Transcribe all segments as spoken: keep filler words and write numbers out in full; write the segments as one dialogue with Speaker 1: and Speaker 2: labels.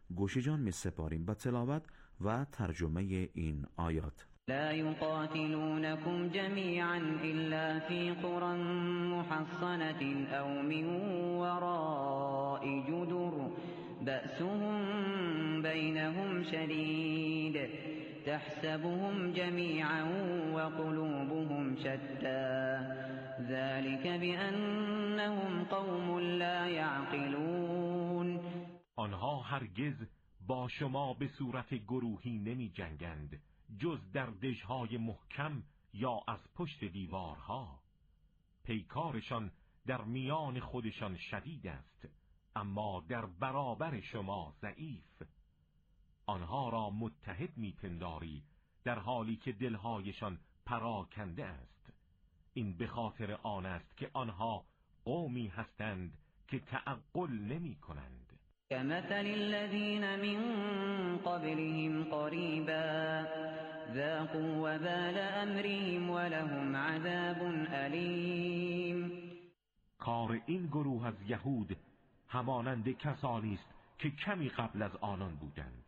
Speaker 1: گوش جان می سپاریم به تلاوت و ترجمه این آیات.
Speaker 2: لا يقاتلونكم جميعا إلا في قرى محصنة أو من وراء جدر بأسهم بينهم شديد تحسبهم جميعا وقلوبهم شتى ذلك بأنهم قوم لا يعقلون.
Speaker 3: آنها هرگز با شما به صورت گروهی نمی جنگند جز در دژهای محکم یا از پشت دیوارها. پیکارشان در میان خودشان شدید است اما در برابر شما ضعیف. آنها را متحد میپنداری در حالی که دلهایشان پراکنده است. این به خاطر آن است که آنها قومی هستند که تعقل نمی کنند.
Speaker 2: كمثل الذين من قبلهم قريبا ذاقوا وبال أمرهم ولهم عذاب أليم.
Speaker 3: کار این گروه از یهود همانند کسانی است که کمی قبل از آنان بودند.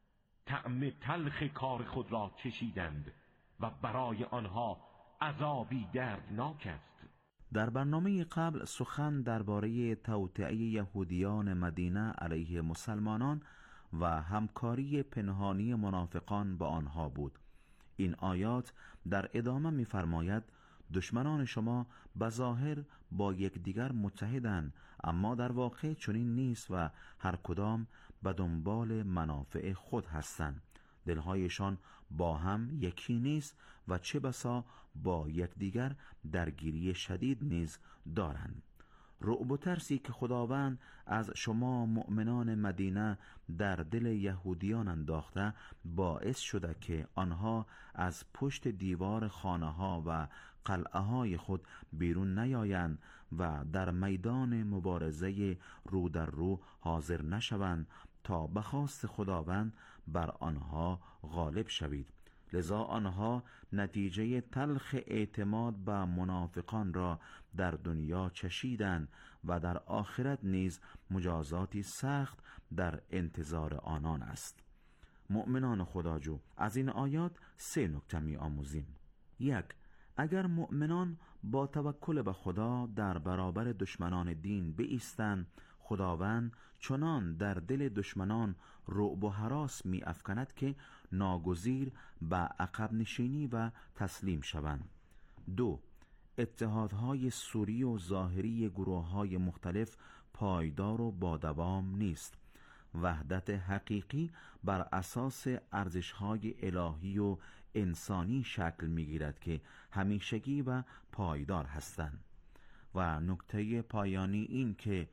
Speaker 3: طعم تلخ کار خود را چشیدند و برای آنها عذابی دردناک است.
Speaker 1: در برنامه قبل سخن درباره توطئه یهودیان مدینه علیه مسلمانان و همکاری پنهانی منافقان با آنها بود. این آیات در ادامه می‌فرماید دشمنان شما بظاهر با یکدیگر متحدند اما در واقع چنین نیست و هر کدام به دنبال منافع خود هستند. دلهایشان با هم یکی نیست و چه بسا با یکدیگر درگیری شدید نیز دارند. رعب و ترسی که خداوند از شما مؤمنان مدینه در دل یهودیان انداخته باعث شده که آنها از پشت دیوار خانه ها و قلعه های خود بیرون نیایند و در میدان مبارزه رو در رو حاضر نشوند تا به خواست خداوند بر آنها غالب شوید. لذا آنها نتیجه تلخ اعتماد به منافقان را در دنیا چشیدند و در آخرت نیز مجازاتی سخت در انتظار آنان است. مؤمنان خداجو، از این آیات سه نکته می آموزیم. یک، اگر مؤمنان با توکل به خدا در برابر دشمنان دین بایستند، خداوند چنان در دل دشمنان رعب و هراس می افکند که ناگزیر به عقب نشینی و تسلیم شوند. دو، اتحادهای سوری و ظاهری گروه‌های مختلف پایدار و با دوام نیست. وحدت حقیقی بر اساس ارزش‌های الهی و انسانی شکل می‌گیرد که همیشگی و پایدار هستند. و نکته پایانی این که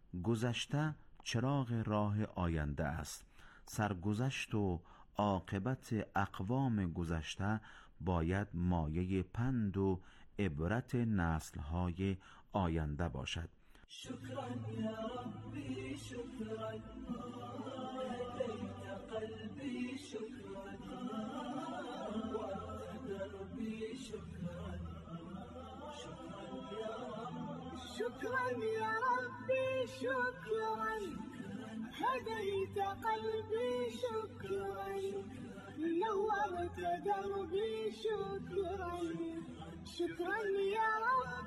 Speaker 1: گذشته چراغ راه آینده است. سرگذشت و عاقبت اقوام گذشته باید مایه پند و عبرت نسل‌های آینده باشد.
Speaker 4: شكرا يا ربي شكرا هديت قلبي شكرا وارتدى دربي شكرا شكرا يا رب شكرا يا ربي شكرا هديت قلبي شكرا نورت دربي شكرا شكرا يا رب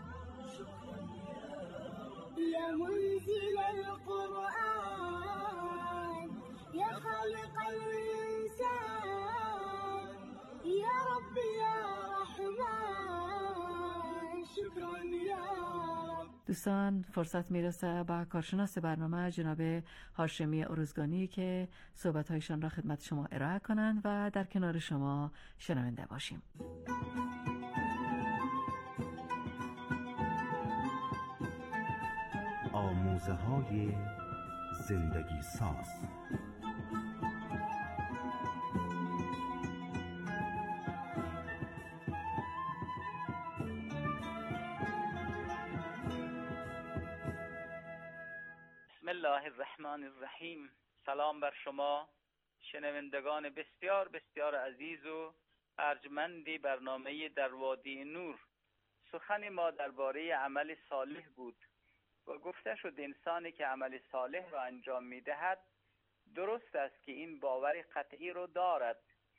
Speaker 4: يا منزل القرآن يا خالق الإنسان يا رب يا رحمن شكرا يا رب.
Speaker 5: دوستان، فرصت میرسه با کارشناس برنامه جناب هاشمی ارزگانی که صحبت‌هایشان را خدمت شما ارائه کنند و در کنار شما شنونده باشیم.
Speaker 1: آموزه های زندگی ساز.
Speaker 6: بسم الله الرحمن الرحیم. سلام بر شما شنوندگان بسیار بسیار عزیز و ارجمندی برنامه در وادی نور. سخن ما درباره عمل صالح بود و گفته شد انسانی که عمل صالح را انجام می‌دهد درست است که این باور قطعی رو دارد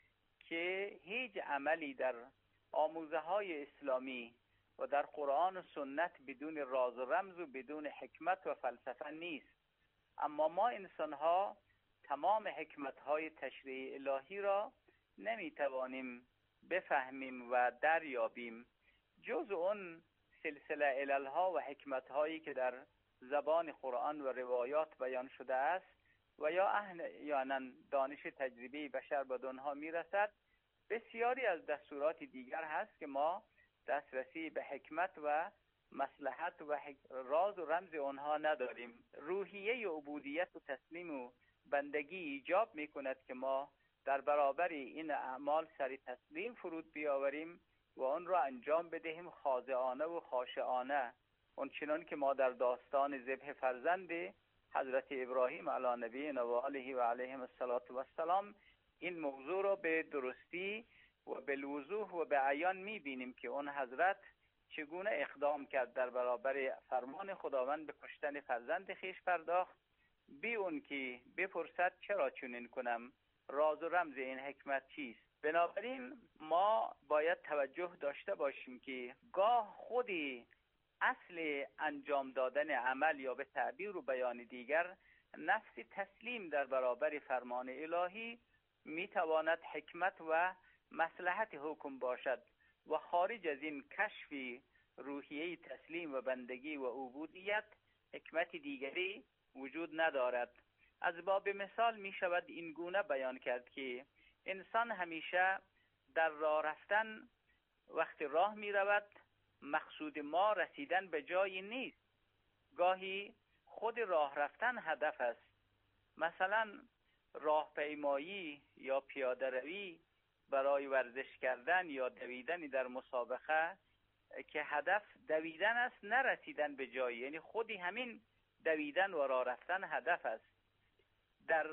Speaker 6: که هیچ عملی در آموزه های اسلامی و در قرآن و سنت بدون راز و رمز و بدون حکمت و فلسفه نیست. اما ما انسان ها تمام حکمت های تشریع الهی را نمی توانیم بفهمیم و دریابیم جز اون سلسله علل ها و حکمت هایی که در زبان قرآن و روایات بیان شده است و یا احیانا دانش تجربی بشر به آنها میرسد. بسیاری از دستورات دیگر هست که ما دسترسی به حکمت و مصلحت و راز و رمز آنها نداریم. روحیه عبودیت و تسلیم و بندگی ایجاب می کند که ما در برابر این اعمال سری تسلیم فرود بیاوریم و آن را انجام بدهیم خاضعانه و خاشعانه، اونچنان که ما در داستان ذبح فرزند حضرت ابراهیم علی نبینا و آله و علیهم السلام این موضوع را به درستی و به وضوح و به عیان می‌بینیم که اون حضرت چگونه اقدام کرد در برابر فرمان خداوند به کشتن فرزند خیش پرداخت، بی اون که بپرسد چرا چنین کنم، راز و رمز این حکمت چیست. بنابراین ما باید توجه داشته باشیم که گاه خودی اصل انجام دادن عمل یا به تعبیر و بیان دیگر نفس تسلیم در برابر فرمان الهی میتواند حکمت و مصلحت حکم باشد و خارج از این کشف روحیه تسلیم و بندگی و عبودیت حکمت دیگری وجود ندارد. از باب مثال می شود این گونه بیان کرد که انسان همیشه در راه رفتن وقتی راه می رود مقصود ما رسیدن به جایی نیست. گاهی خود راه رفتن هدف است. مثلا راهپیمایی یا پیاده روی برای ورزش کردن یا دویدن در مسابقه که هدف دویدن است نرسیدن به جایی، یعنی خودی همین دویدن و راه رفتن هدف است. در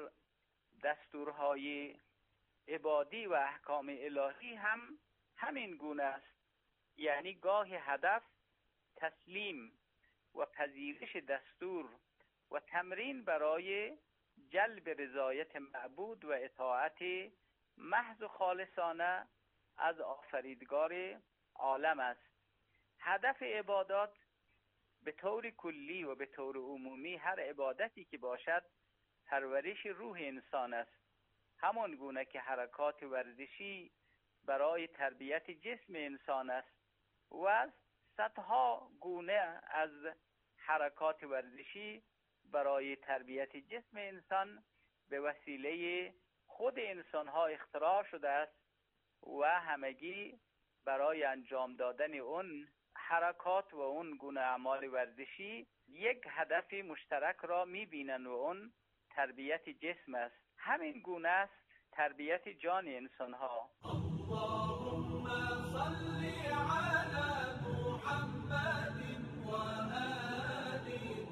Speaker 6: دستورهای عبادی و احکام الهی هم همین گونه است، یعنی گاهی هدف تسلیم و پذیرش دستور و تمرین برای جلب رضایت معبود و اطاعت محض و خالصانه از آفریدگار عالم است. هدف عبادات به طور کلی و به طور عمومی هر عبادتی که باشد پرورش روح انسان است، همان گونه که حرکات ورزشی برای تربیت جسم انسان است و صدها گونه از حرکات ورزشی برای تربیت جسم انسان به وسیله خود انسان ها اختراع شده است و همگی برای انجام دادن اون حرکات و اون گونه اعمال ورزشی یک هدف مشترک را می‌بینند و اون تربیت جسم است. همین گونه است تربیت جان انسان ها.
Speaker 4: اللهم صل علی محمد و آل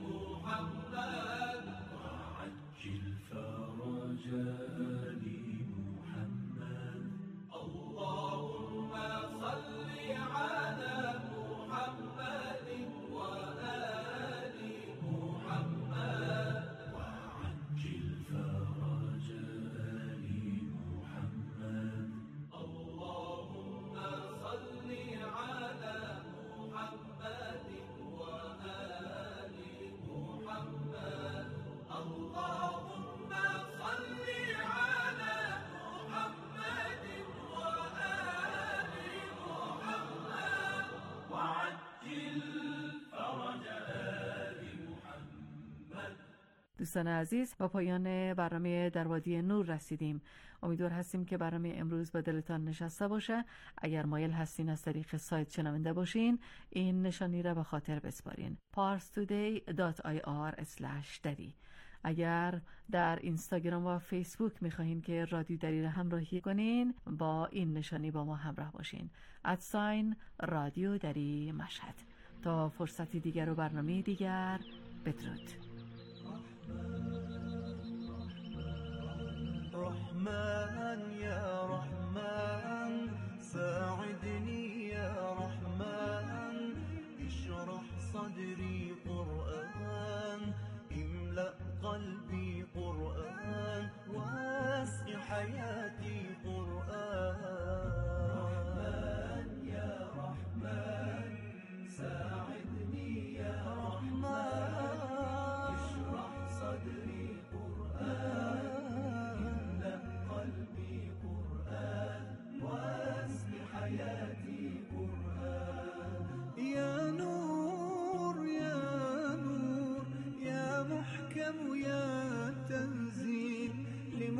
Speaker 4: محمد وعجل فرج آل محمد. اللهم صل علی محمد و آل محمد وعجل فرج آل محمد. اللهم صل على محمد وآل محمد. اللهم صل على محمد وآل محمد وعجل فرج آل محمد.
Speaker 5: دوستان عزیز، با پایان برنامه در وادی نور رسیدیم. امیدوار هستیم که برنامه امروز به دلتان نشسته باشه. اگر مایل هستین از طریق سایت شنونده باشین، این نشانی را به خاطر بسپارین: parstoday dot i r slash dari. اگر در اینستاگرام و فیسبوک میخواهین که رادیو دری را همراهی کنین، با این نشانی با ما همراه باشین: ادساین رادیو دری مشهد. تا فرصتی دیگر و برنامه دیگر، بدرود.
Speaker 4: رحمن يا رحمن ساعدني يا رحمن اشرح صدري قرآن املأ قلبي قرآن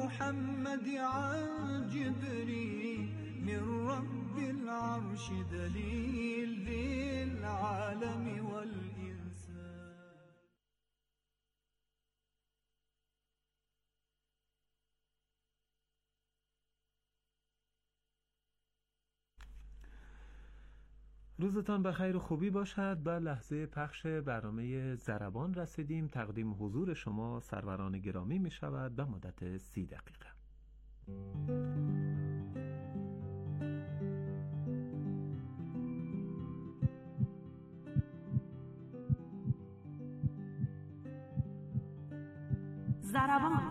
Speaker 4: محمد عن جبريل من رب العرش دليل للعالم والإنسان.
Speaker 7: روزتان بخیر و خوبی باشد. به لحظه پخش برنامه ضربان رسیدیم. تقدیم حضور شما سروران گرامی می شود به مدت سی دقیقه.
Speaker 8: ضربان.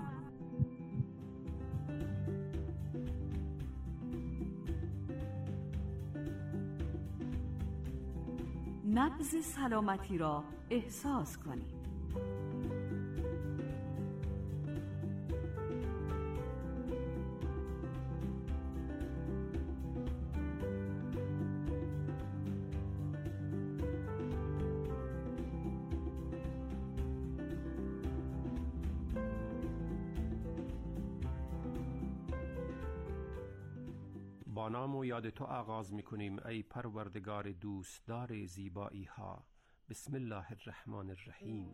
Speaker 8: نبض سلامتی را احساس کنید.
Speaker 9: با نام و یاد تو آغاز میکنیم ای پروردگار دوستدار زیبایی ها. بسم الله الرحمن الرحیم.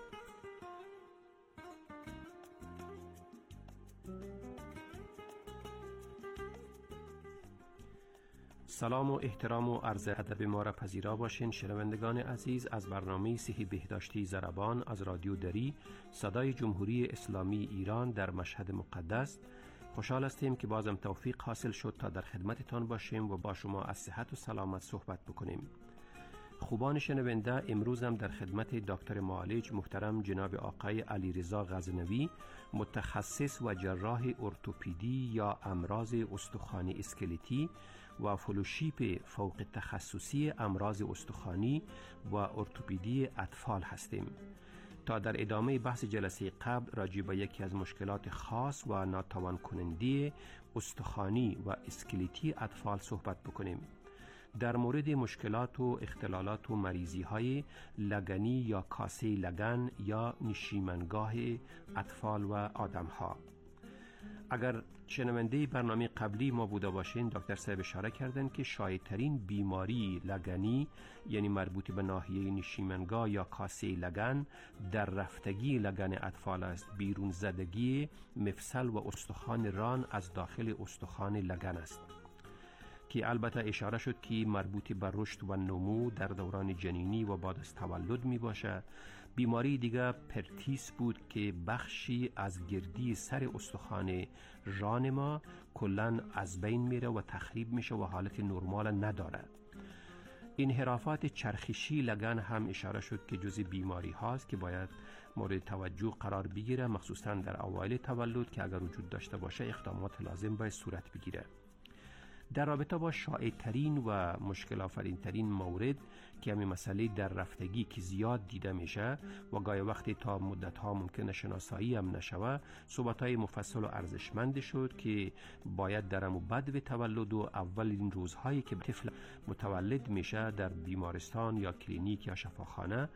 Speaker 9: سلام و احترام و عرض ادب ما را پذیرا باشین شنوندگان عزیز از برنامه صحی بهداشتی ضربان از رادیو دری صدای جمهوری اسلامی ایران در مشهد مقدس. خوشحال هستیم که بازم توفیق حاصل شد تا در خدمتتان باشیم و با شما از صحت و سلامت صحبت بکنیم. خوبان شنونده، امروز هم در خدمت دکتر معالج محترم جناب آقای علیرضا غزنوی، متخصص و جراح ارتوپدی یا امراض استخوانی اسکلتی و فلوشیپ فوق تخصصی امراض استخوانی و ارتوپدی اطفال هستیم. تا در ادامه بحث جلسه قبل راجع به یکی از مشکلات خاص و ناتوان کننده استخوانی و اسکلتی اطفال صحبت بکنیم. در مورد مشکلات و اختلالات و مریضی های لگنی یا کاسه لگن یا نشیمنگاه اطفال و آدم ها. اگر شنونده برنامه قبلی ما بوده باشین، دکتر صاحب اشاره کردن که شایع‌ترین بیماری لگنی یعنی مربوط به ناحیه نشیمنگاه یا کاسه لگن در رفتگی لگن اطفال است. بیرون زدگی مفصل و استخوان ران از داخل استخوان لگن است که البته اشاره شد که مربوط به رشد و نمو در دوران جنینی و بعد از تولد می باشه. بیماری دیگه پرتیس بود که بخشی از گردی سر استخوان ران ما کلن از بین میره و تخریب میشه و حالت نرمال نداره. انحرافات چرخشی لگن هم اشاره شد که جزء بیماری هاست که باید مورد توجه قرار بگیره، مخصوصا در اوایل تولد که اگر وجود داشته باشه اقدامات لازم باید صورت بگیره. در رابطه با شایع ترین و مشکل آفرین ترین مورد که همین مسئله در رفتگی که زیاد دیده میشه و گاهی وقتی تا مدت ها ممکنه شناسایی هم نشوه، صحبت های مفصل و ارزشمند شد که باید در امو بدو تولد و اولین روزهایی که طفل متولد میشه در بیمارستان یا کلینیک یا شفاخانه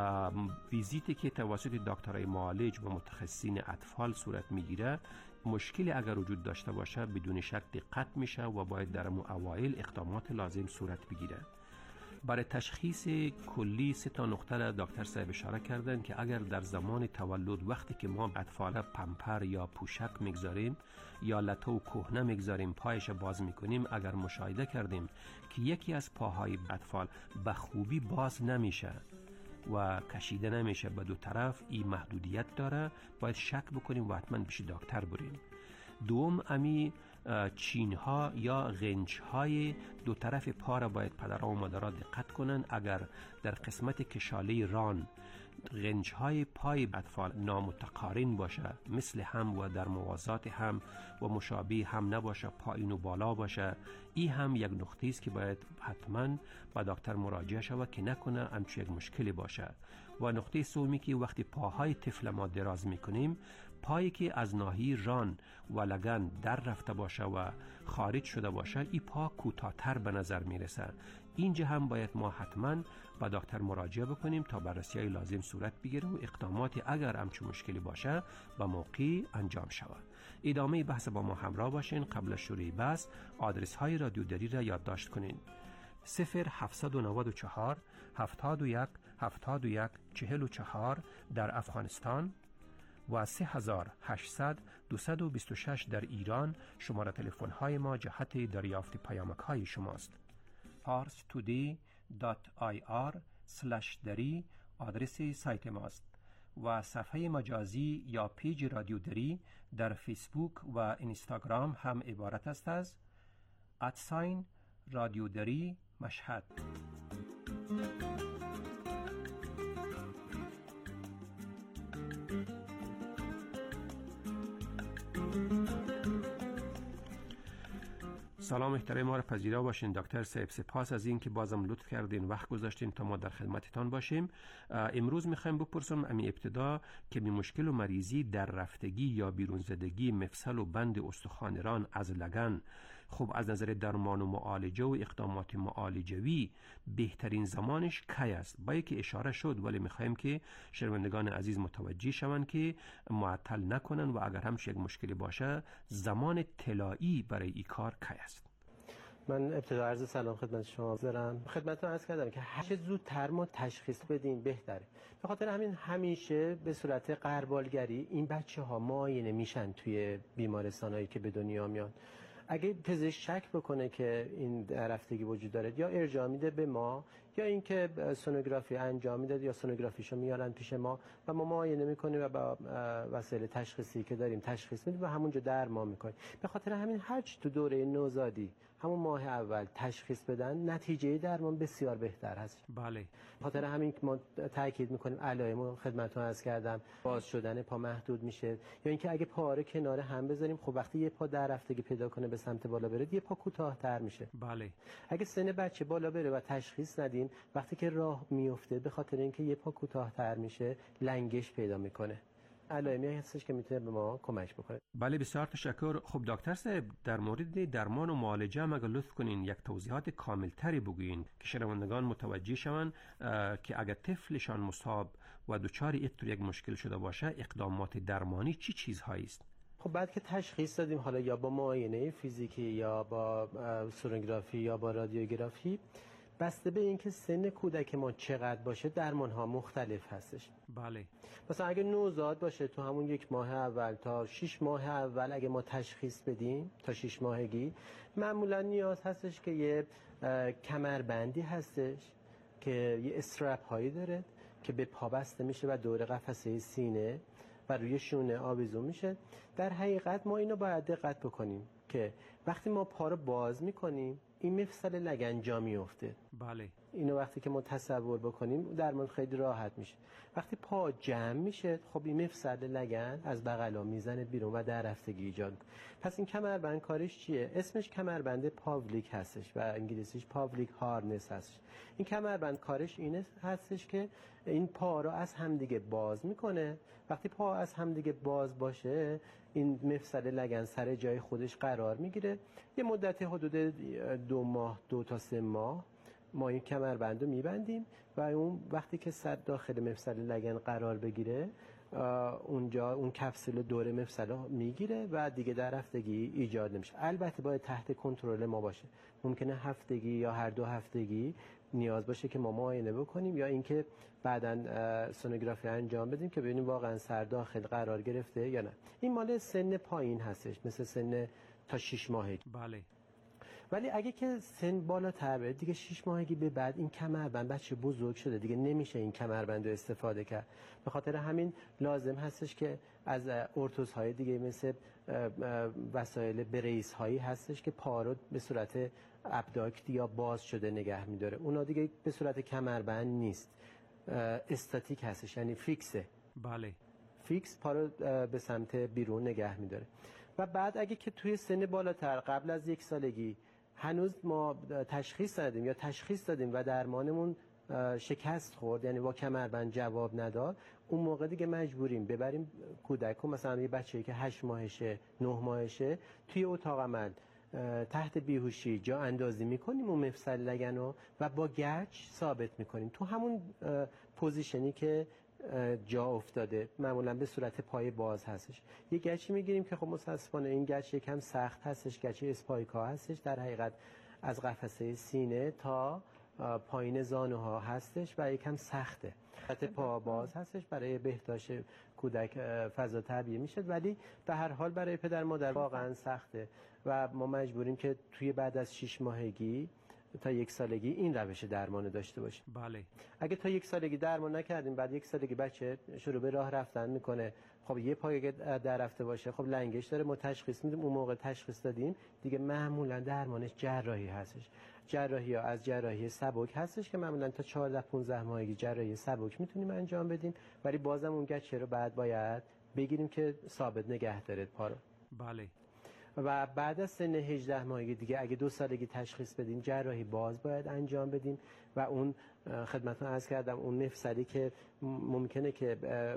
Speaker 9: ویزیتی که توسط دکترای معالج و متخصصین اطفال صورت میگیره، مشکلی اگر وجود داشته باشه بدون شک دقت میشه و باید در امو اوایل اقدامات لازم صورت بگیره. برای تشخیص کلی سه تا نقطه را دکتر صاحب اشاره کردن که اگر در زمان تولد وقتی که ما اطفال پمپر یا پوشک میگذاریم یا لطو و کهنه میگذاریم پایش باز میکنیم، اگر مشاهده کردیم که یکی از پاهای اطفال به خوبی باز نمیشه و کشیده نمیشه به دو طرف، این محدودیت داره، باید شک بکنیم و حتما پیش دکتر بریم. دوم امی چین ها یا غنچ های دو طرف پا را باید پدرها و مادرها دقت کنن. اگر در قسمت کشاله ران غنچ های پای اطفال نامتقارن باشه، مثل هم و در موازات هم و مشابه هم نباشه، پایین و بالا باشه، این هم یک نقطه است که باید حتما با دکتر مراجعه شود که نکنه همچون یک مشکلی باشه. و نقطه سومی که وقتی پاهای طفل ما دراز میکنیم، پایی که از ناحیه ران و لگن در رفته باشه و خارج شده باشه، این پا کوتاه‌تر به نظر میرسه. اینجا هم باید ما حتما به دکتر مراجعه بکنیم تا بررسی های لازم صورت بگیره و اقدامات اگر همچون مشکلی باشه به موقع انجام شود. ادامه بحث با ما همراه باشین. قبل از شروع بحث آدرس های رادیو دری را یادداشت کنین: صفر هفتصد و نود و چهار هفتاد و یک هفتاد و یک چهل و چهار در افغانستان و سه هزار و هشتصد دویست و بیست و شش در ایران. شماره تلفن های ما جهت دریافت پیامک های شماست. پارس تودی دات آی آر سلش دری آدرس سایت ماست و صفحه مجازی یا پیج رادیو دری در فیسبوک و اینستاگرام هم عبارت است از ادساین رادیو دری مشهد. سلام محترم، ما را پذیرا باشین دکتر صاحب. سپاس از این که بازم لطف کردین وقت گذاشتین تا ما در خدمتتان باشیم. امروز میخوایم بپرسم امی ابتدا که می مشکل و مریضی در رفتگی یا بیرون زدگی مفصل و بند استخوانران از لگن، خب از نظر درمان و معالجه و اقدامات معالجوی بهترین زمانش کی است؟ با که اشاره شد، ولی میخوایم که شنوندگان عزیز متوجه شوند که معطل نکنن و اگر همش یک مشکلی باشه زمان طلایی برای این کار کی است؟
Speaker 10: من ابتدا عرض سلام خدمت شما دارم. خدمتتون عرض کردم که هر چه زودتر ما تشخیص بدیم بهتره. به خاطر همین همیشه به صورت غربالگری این بچه‌ها معاینه میشن توی بیمارستانایی که به دنیا میان. اگه پزشک شک بکنه که این رفتگی وجود داره یا ارجاع میده به ما، یا اینکه سونوگرافی انجام میده یا سونوگرافیشو میارن پیش ما و ما معاینه میکنیم و با وسایل تشخیصی که داریم تشخیص میدیم و همونجا درمان میکنیم. به خاطر همین هر چی تو دوره نوزادی همون ماه اول تشخیص بدن، نتیجه درمان بسیار بهتر هست.
Speaker 9: بله.
Speaker 10: خاطر همین ما تاکید میکنیم علائم خدمتتون عرض کردم، باز شدن پا محدود میشه، یا اینکه اگه پا رو کنار هم بذاریم، خب وقتی یه پا در رفتگی پیدا کنه به سمت بالا بره، یه پا کوتاه‌تر میشه.
Speaker 9: بله.
Speaker 10: اگه سن بچه بالا بره و تشخیص ندیم، وقتی که راه میفته به خاطر اینکه یه پا کوتاه‌تر میشه لنگش پیدا میکنه. علائمی هستش که میتونه به ما کمک بکنه.
Speaker 9: بله بسیار تشکر. خب دکتر صاحب در مورد درمان و معالجه هم اگر لطف کنین یک توضیحات کامل تری بگوین که شنوندگان متوجه شوند که اگر طفلشان مصاب و دچار یک مشکل شده باشه اقدامات درمانی چی چیزهایی است؟
Speaker 10: خب بعد که تشخیص دادیم، حالا یا با معاینه فیزیکی یا با سونوگرافی یا با رادیوگرافی، بسته به اینکه سن کودک ما چقدر باشه درمان ها مختلف هستش.
Speaker 9: بله.
Speaker 10: مثلا اگه نوزاد باشه تو همون یک ماه اول تا شش ماه اول اگه ما تشخیص بدیم تا شش ماهگی، معمولا نیاز هستش که یه کمربندی هستش که یه استرپ هایی داره که به پا بسته میشه و دور قفسه سینه و روی شونه آویزون میشه. در حقیقت ما اینو باید دقت بکنیم که وقتی ما پا رو باز میکنیم این مفصل لگن جا میفته.
Speaker 9: بله.
Speaker 10: اینو وقتی که ما تصور بکنیم درمان خیلی راحت میشه. وقتی پا جمع میشه، خب این مفصل لگن از بغلا میزنه بیرون و در رفتگی ایجاد میکنه. پس این کمربند کارش چیه؟ اسمش کمربند پاولیک هستش و انگلیسیش پاولیک هارنس هستش. این کمربند کارش اینه هستش که این پا رو از همدیگه باز میکنه. وقتی پا از همدیگه باز باشه این مفصل لگن سر جای خودش قرار میگیره. یه مدت حدود دو ماه دو تا سه ماه ما این کمربند رو میبندیم و اون وقتی که سر داخل مفصل لگن قرار بگیره اونجا اون کپسول دور مفصل میگیره و دیگه در رفتگی ایجاد نمیشه. البته باید تحت کنترل ما باشه. ممکنه هفتگی یا هر دو هفتگی نیاز باشه که ما معاینه بکنیم یا اینکه بعداً سونوگرافی انجام بدیم که ببینیم واقعا سر داخل قرار گرفته یا نه. این مال سن پایین هستش، مثل سن تا شش ماهگی.
Speaker 9: بله.
Speaker 10: ولی اگه که سن بالاتر بره دیگه شش ماهگی به بعد این کمربند بچه بزرگ شده دیگه نمیشه این کمربند رو استفاده کرد. به خاطر همین لازم هستش که از ارتوزهای دیگه مثل وسایل بریس هایی هستش که پا رو به صورت ابداکت یا باز شده نگه میداره. اونا دیگه به صورت کمربند نیست، استاتیک هستش، یعنی فیکسه.
Speaker 9: بله.
Speaker 10: فیکس پا رو به سمت بیرون نگه میداره. و بعد اگه که توی سن بالاتر قبل از یک سالگی هنوز ما تشخیص ندادیم یا تشخیص دادیم و درمانمون شکست خورد، یعنی با کمربند جواب نداد، اون موقع دیگه مجبوریم ببریم کودک رو، مثلا یه بچه‌ای که هشت ماهشه نه ماهشه توی اتاق عمل تحت بیهوشی جا اندازی میکنیم اون مفصل لگن رو و با گچ ثابت میکنیم تو همون پوزیشنی که جا افتاده، معمولا به صورت پای باز هستش. یه گچی میگیریم که خب متاسفانه این گچ یکم سخت هستش، گچ اسپایکا هستش، در حقیقت از قفسه سینه تا پایین زانوها هستش و یکم سخته. خط پا باز هستش، برای بهداشت کودک فضا طبیعی میشه، ولی به هر حال برای پدر مادر واقعا سخته و ما مجبوریم که توی بعد از شش ماهگی تا یک سالگی این روش درمان داشته باشیم.
Speaker 9: بله.
Speaker 10: اگه تا یک سالگی درمان نکردیم، بعد یک سالگی بچه شروع به راه رفتن میکنه، خب یه پای در رفته باشه، خب لنگش داره، ما تشخیص میدیم، اون موقع تشخیص دادیم دیگه معمولا درمانش جراحی هستش. جراحی ها از جراحی سبک هستش که معمولا تا چهارده پانزده ماهگی جراحی سبک میتونیم انجام بدیم، ولی بازم اون گچه رو بعد باید بگیریم که ثابت نگه داره پا رو.
Speaker 9: بله.
Speaker 10: و بعد از سن هجده ماهگی دیگه اگه دو سالگی تشخیص بدیم، جراحی باز باید انجام بدیم و اون خدمتتون عرض کردم اون مفصلی که ممکنه که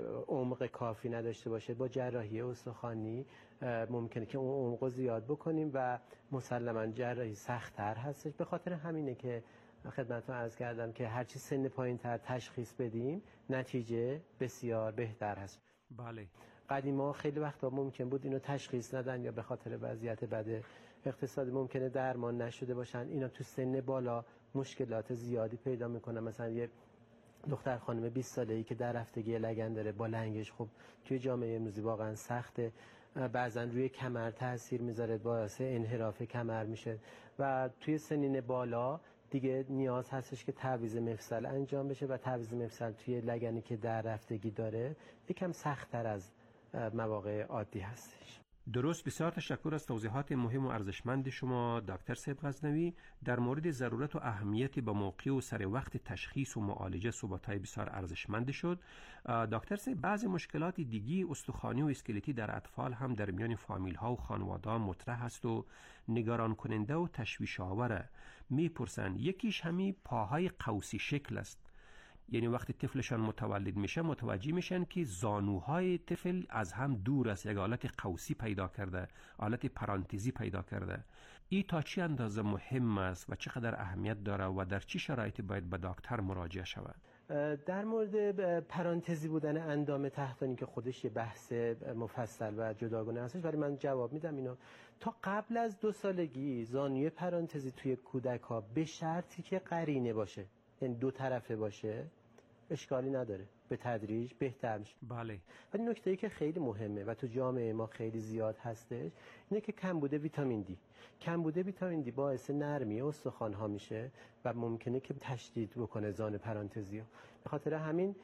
Speaker 10: عمق کافی نداشته باشه، با جراحی استخوانی ممکنه که اون عمق زیاد بکنیم و مسلما جراحی سخت‌تر هستش. به خاطر همینه که خدمتتون عرض کردم که هرچی سن پایین‌تر تشخیص بدیم نتیجه بسیار بهتر هست.
Speaker 9: بله.
Speaker 10: قدیما خیلی وقتا ممکن بود اینو تشخیص ندن یا به خاطر وضعیت بد اقتصادی ممکنه درمان نشده باشن، اینا تو سن بالا مشکلات زیادی پیدا میکنن. مثلا یه دختر خانم بیست ساله‌ای که در رفتگی لگن داره با لنگش، خب توی جامعه امروزی واقعا سخته، بعضا روی کمر تاثیر میذاره، باعث انحراف کمر میشه و توی سنین بالا دیگه نیاز هستش که تعویض مفصل انجام بشه و تعویض مفصل توی لگنی که در رفتگی داره یکم سخت‌تر از مواقع عادی هستش.
Speaker 9: درست. بسیار تشکر از توضیحات مهم و ارزشمند شما دکتر صاحب غزنوی. در مورد ضرورت و اهمیت با موقع و سر وقت تشخیص و معالجه صحبت‌های بسیار ارزشمند شد. دکتر صاحب، بعضی مشکلات دیگی استخوانی و اسکلتی در اطفال هم در میان فامیل‌ها و خانواده‌ها مطرح است و نگران کننده و تشویش آوره. میپرسن یکیش همین پاهای قوسی شکل است، یعنی وقتی طفلشان متولد میشه متوجه میشن که زانوهای طفل از هم دور است، یک حالت قوسی پیدا کرده، حالت پرانتزی پیدا کرده. این تا چه اندازه مهم است و چقدر اهمیت داره و در چه شرایطی باید به دکتر مراجعه شود؟
Speaker 10: در مورد پرانتزی بودن اندام تحتانی که خودش یه بحث مفصل و جداگانه هستش، ولی من جواب میدم اینو. تا قبل از دو سالگی زانوی پرانتزی توی کودک ها به شرطی که قرینه باشه، یعنی دو طرفه باشه، اشکالی نداره، به تدریج بهتر میشه.
Speaker 9: بله.
Speaker 10: ولی نکته‌ای که خیلی مهمه و تو جامعه ما خیلی زیاد هستش اینه که کمبود ویتامین دی. کمبود ویتامین دی باعث نرمی استخوان‌ها میشه و ممکنه که تشدید بکنه زانو پرانتزی رو. به خاطر همین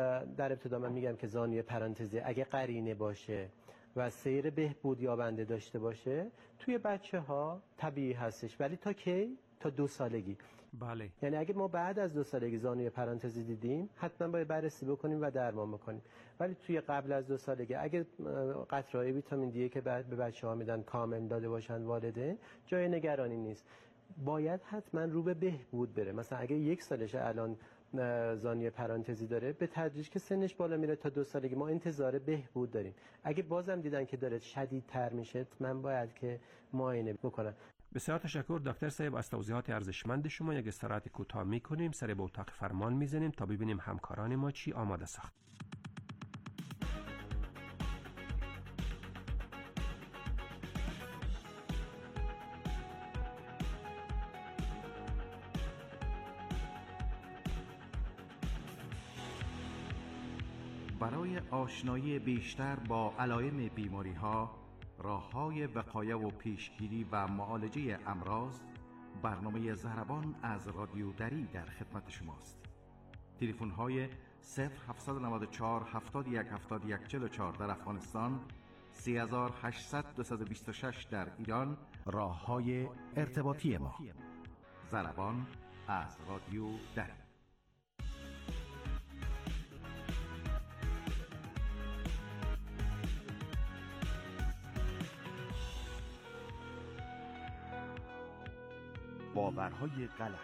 Speaker 10: در ابتدا من میگم که زانوی پرانتزی اگه قرینه باشه و سیر بهبود یابنده داشته باشه توی بچه‌ها طبیعی هستش، ولی تا کی؟ تا دو سالگی.
Speaker 9: بله.
Speaker 10: یعنی اگه ما بعد از دو سالگی زانوی پرانتزی دیدیم حتما باید بررسی بکنیم و درمان بکنیم، ولی توی قبل از دو سالگی اگه قطره‌های ویتامین دی که بعد به بچه‌ها میدن کامل داده باشن والدین، جای نگرانی نیست. باید حتما رو به بهبود بره. مثلا اگه یک سالشه الان زانوی پرانتزی داره، به تدریج که سنش بالا میره تا دو سالگی ما انتظار بهبود داریم. اگه بازم دیدن که داره شدیدتر میشه، من باید که معاینه بکنم.
Speaker 9: بسیار تشکر دکتر صاحب از توضیحات ارزشمند شما. یک استراحت کوتاه میکنیم، سر به اتاق فرمان میزنیم تا ببینیم همکاران ما چی آماده ساخت.
Speaker 1: برای آشنایی بیشتر با علائم بیماری ها، راه‌های وقایه و پیشگیری و معالجه امراض، برنامه ضربان از رادیو دری در خدمت شماست. تلفن‌های صفر هفت نه چهار هفتاد و یک هفتاد و یک چهل و چهار در افغانستان، سه هزار و هشتصد دویست و بیست و شش در ایران. راه‌های ارتباطی ما. ضربان از رادیو دری.
Speaker 11: باورهای غلط.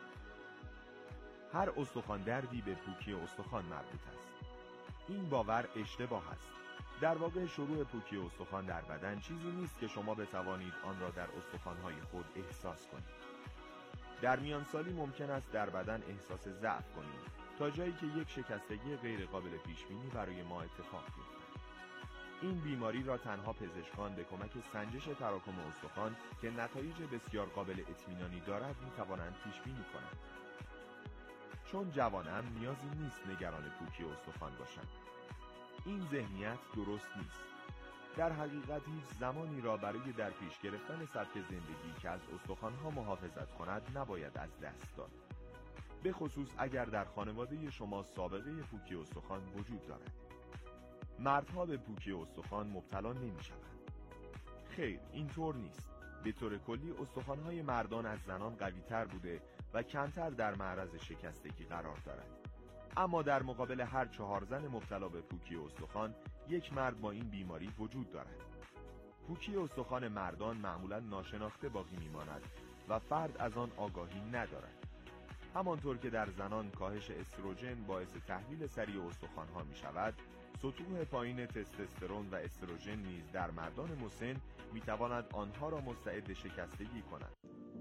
Speaker 11: هر استخوان دردی به پوکی استخوان مربوط است. این باور اشتباه است. در واقع شروع پوکی استخوان در بدن چیزی نیست که شما بتوانید آن را در استخوان‌های خود احساس کنید. در میان سالی ممکن است در بدن احساس ضعف کنید تا جایی که یک شکستگی غیر قابل پیش بینی برای ما اتفاق بیفتد. این بیماری را تنها پزشکان به کمک سنجش تراکم استخوان که نتایج بسیار قابل اطمینانی دارد می‌توانند پیش بینی کنند. چون جوانم نیازی نیست نگران پوکی استخوان باشند. این ذهنیت درست نیست. در حقیقت هیچ زمانی را برای در پیش گرفتن سبک زندگی که از استخوان‌ها محافظت کند نباید از دست داد. به خصوص اگر در خانواده شما سابقه پوکی استخوان وجود دارد. مردها به پوکی استخوان مبتلا نمی‌شوند. خیر، اینطور نیست. به طور کلی استخوان‌های مردان از زنان قوی‌تر بوده و کمتر در معرض شکستگی قرار دارد. اما در مقابل هر چهار زن مبتلا به پوکی استخوان، یک مرد با این بیماری وجود دارد. پوکی استخوان مردان معمولاً ناشناخته باقی می‌ماند و فرد از آن آگاهی ندارد. همانطور که در زنان کاهش استروژن باعث تحلیل سریع استخوان‌ها می‌شود، سطوح پایین تستوسترون و استروژن نیز در مردان مسن می‌تواند آنها را مستعد شکستگی کند.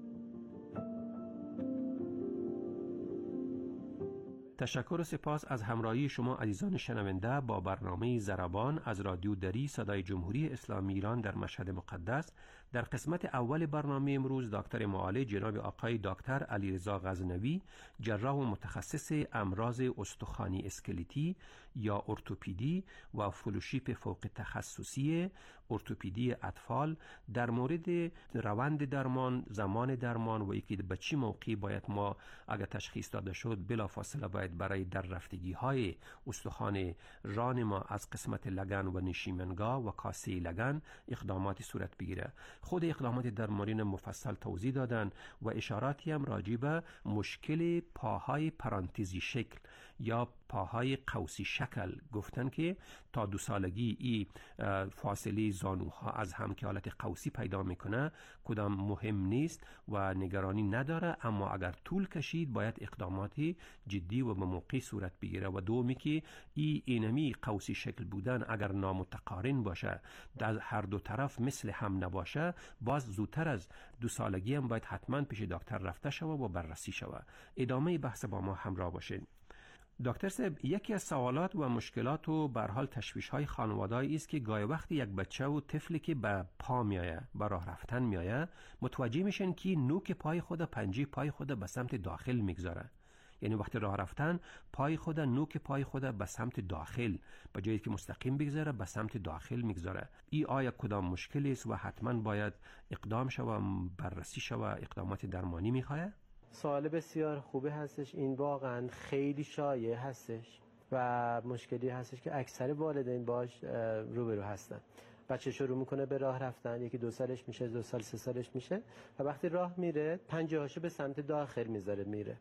Speaker 9: تشکر و سپاس از همراهی شما عزیزان شنونده با برنامه ضربان از رادیو دری صدای جمهوری اسلامی ایران در مشهد مقدس. در قسمت اول برنامه امروز دکتر معالج جناب آقای دکتر علیرضا غزنوی، جراح و متخصص امراض استخوانی اسکلتی یا ارتوپدی و فلوشیپ فوق تخصصی ارتوپدی اطفال، در مورد روند درمان، زمان درمان و اینکه به چه موقعی باید ما اگر تشخیص داده شد بلافاصله باید برای در رفتگی های استخوان ران ما از قسمت لگن و نشیمنگاه و کاسه لگن اقدامات صورت بگیره. خود اقدامات درمانی مفصل توضیح دادن و اشاراتی هم راجع به مشکل پاهای پرانتزی شکل یا پاهای قوسی شکل گفتن که تا دو سالگی ای فاصله زانوها از هم که حالت قوسی پیدا میکنه کدام مهم نیست و نگرانی نداره، اما اگر طول کشید باید اقدامات جدی و به موقع صورت بگیره. و دومی که ای اینمی قوسی شکل بودن اگر نامتقارن باشه، در هر دو طرف مثل هم نباشه، باز زودتر از دو سالگی هم باید حتما پیش دکتر رفته شود و بررسی شود. ادامه بحث با ما همراه باشین. دکتر صاحب، یکی از سوالات و مشکلات و به هر حال تشویش‌های خانواده‌ای است که گاهی وقتی یک بچه و طفلی که به پا میایه، به راه رفتن میایه، متوجه میشن که نوک پای خود، پنجه پای خود به سمت داخل میگذاره. یعنی وقتی راه رفتن پای خود، نوک پای خود به سمت داخل، به جایی که مستقیم بگذاره به سمت داخل میگذاره. این آیا کدام مشکلی است و حتما باید اقدام شود، بررسی شود، اقدامات درمانی میخواد؟
Speaker 10: سوال بسیار خوبی هستش. این واقعا خیلی شایع هستش و مشکلی هستش که اکثر والدین باش روبرو هستن. بچه شروع میکنه به راه رفتن، یکی دو سالش میشه، دو سال سه سالش میشه و وقتی راه میره پنجه هاشو به سمت داخل میذاره میره.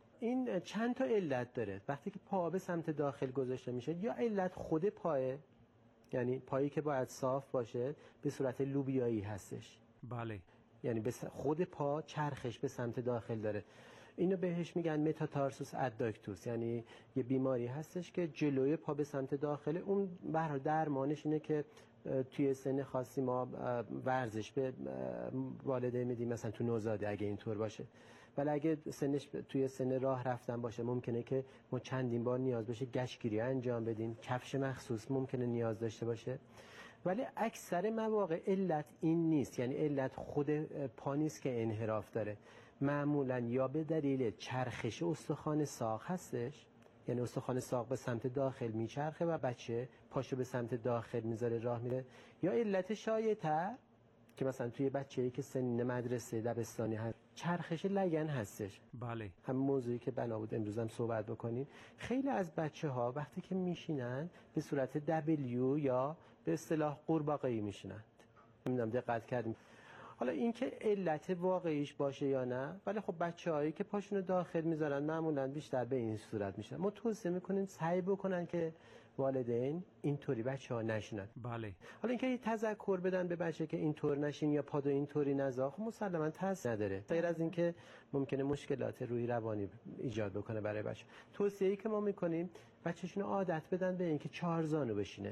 Speaker 10: این چند تا علت داره. وقتی که پا به سمت داخل گذاشته میشه، یا علت خود پایه، یعنی پایی که باید صاف باشه به صورت لوبیایی هستش.
Speaker 9: بله.
Speaker 10: یعنی به خود پا چرخش به سمت داخل داره. اینو بهش میگن متاتارسوس اداکتوس، یعنی یه بیماری هستش که جلوی پا به سمت داخل. اون بهر درمانش اینه که توی سن خاصی ما ورزش به والدین میدیم، مثلا تو نوزاده اگه اینطور باشه. ولی اگه سنش توی سن راه رفتن باشه ممکنه که ما چندین بار نیاز بشه گشتگیری انجام بدیم، کفش مخصوص ممکنه نیاز داشته باشه. ولی اکثر مواقع علت این نیست، یعنی علت خود پا نیست که انحراف داره. معمولا یا به دلیل چرخش استخوان ساق هستش، یعنی استخوان ساق به سمت داخل میچرخه و بچه پاشو به سمت داخل میذاره راه میره، یا علت شایع‌تر که مثلا توی بچه‌ای که سن مدرسه دبستانی هست چرخش لگن هستش.
Speaker 9: بله.
Speaker 10: همین موضوعی که بنا بود امروز هم صحبت بکنیم. خیلی از بچه‌ها وقتی که میشینن به صورت دبلیو یا به اصطلاح قورباغه‌ای میشینن. نمیدونم دقت کردیم. حالا این که علت واقعیش باشه یا نه، ولی خب بچه‌هایی که پاشونو داخل میذارن معمولاً بیشتر به این صورت میشن. ما توصیه میکنیم سعی بکنن که والدین اینطوری بچه‌ها نشینن.
Speaker 9: بله.
Speaker 10: حالا اینکه یه تذکر بدن به بچه که اینطور نشین یا پادو اینطوری نذار، خب مسلماً تاثیر نداره. غیر از اینکه ممکنه مشکلات روحی روانی ایجاد بکنه برای بچه. توصیه‌ای که ما میکنیم بچه‌شون عادت بدن به اینکه چهار زانو بشینه.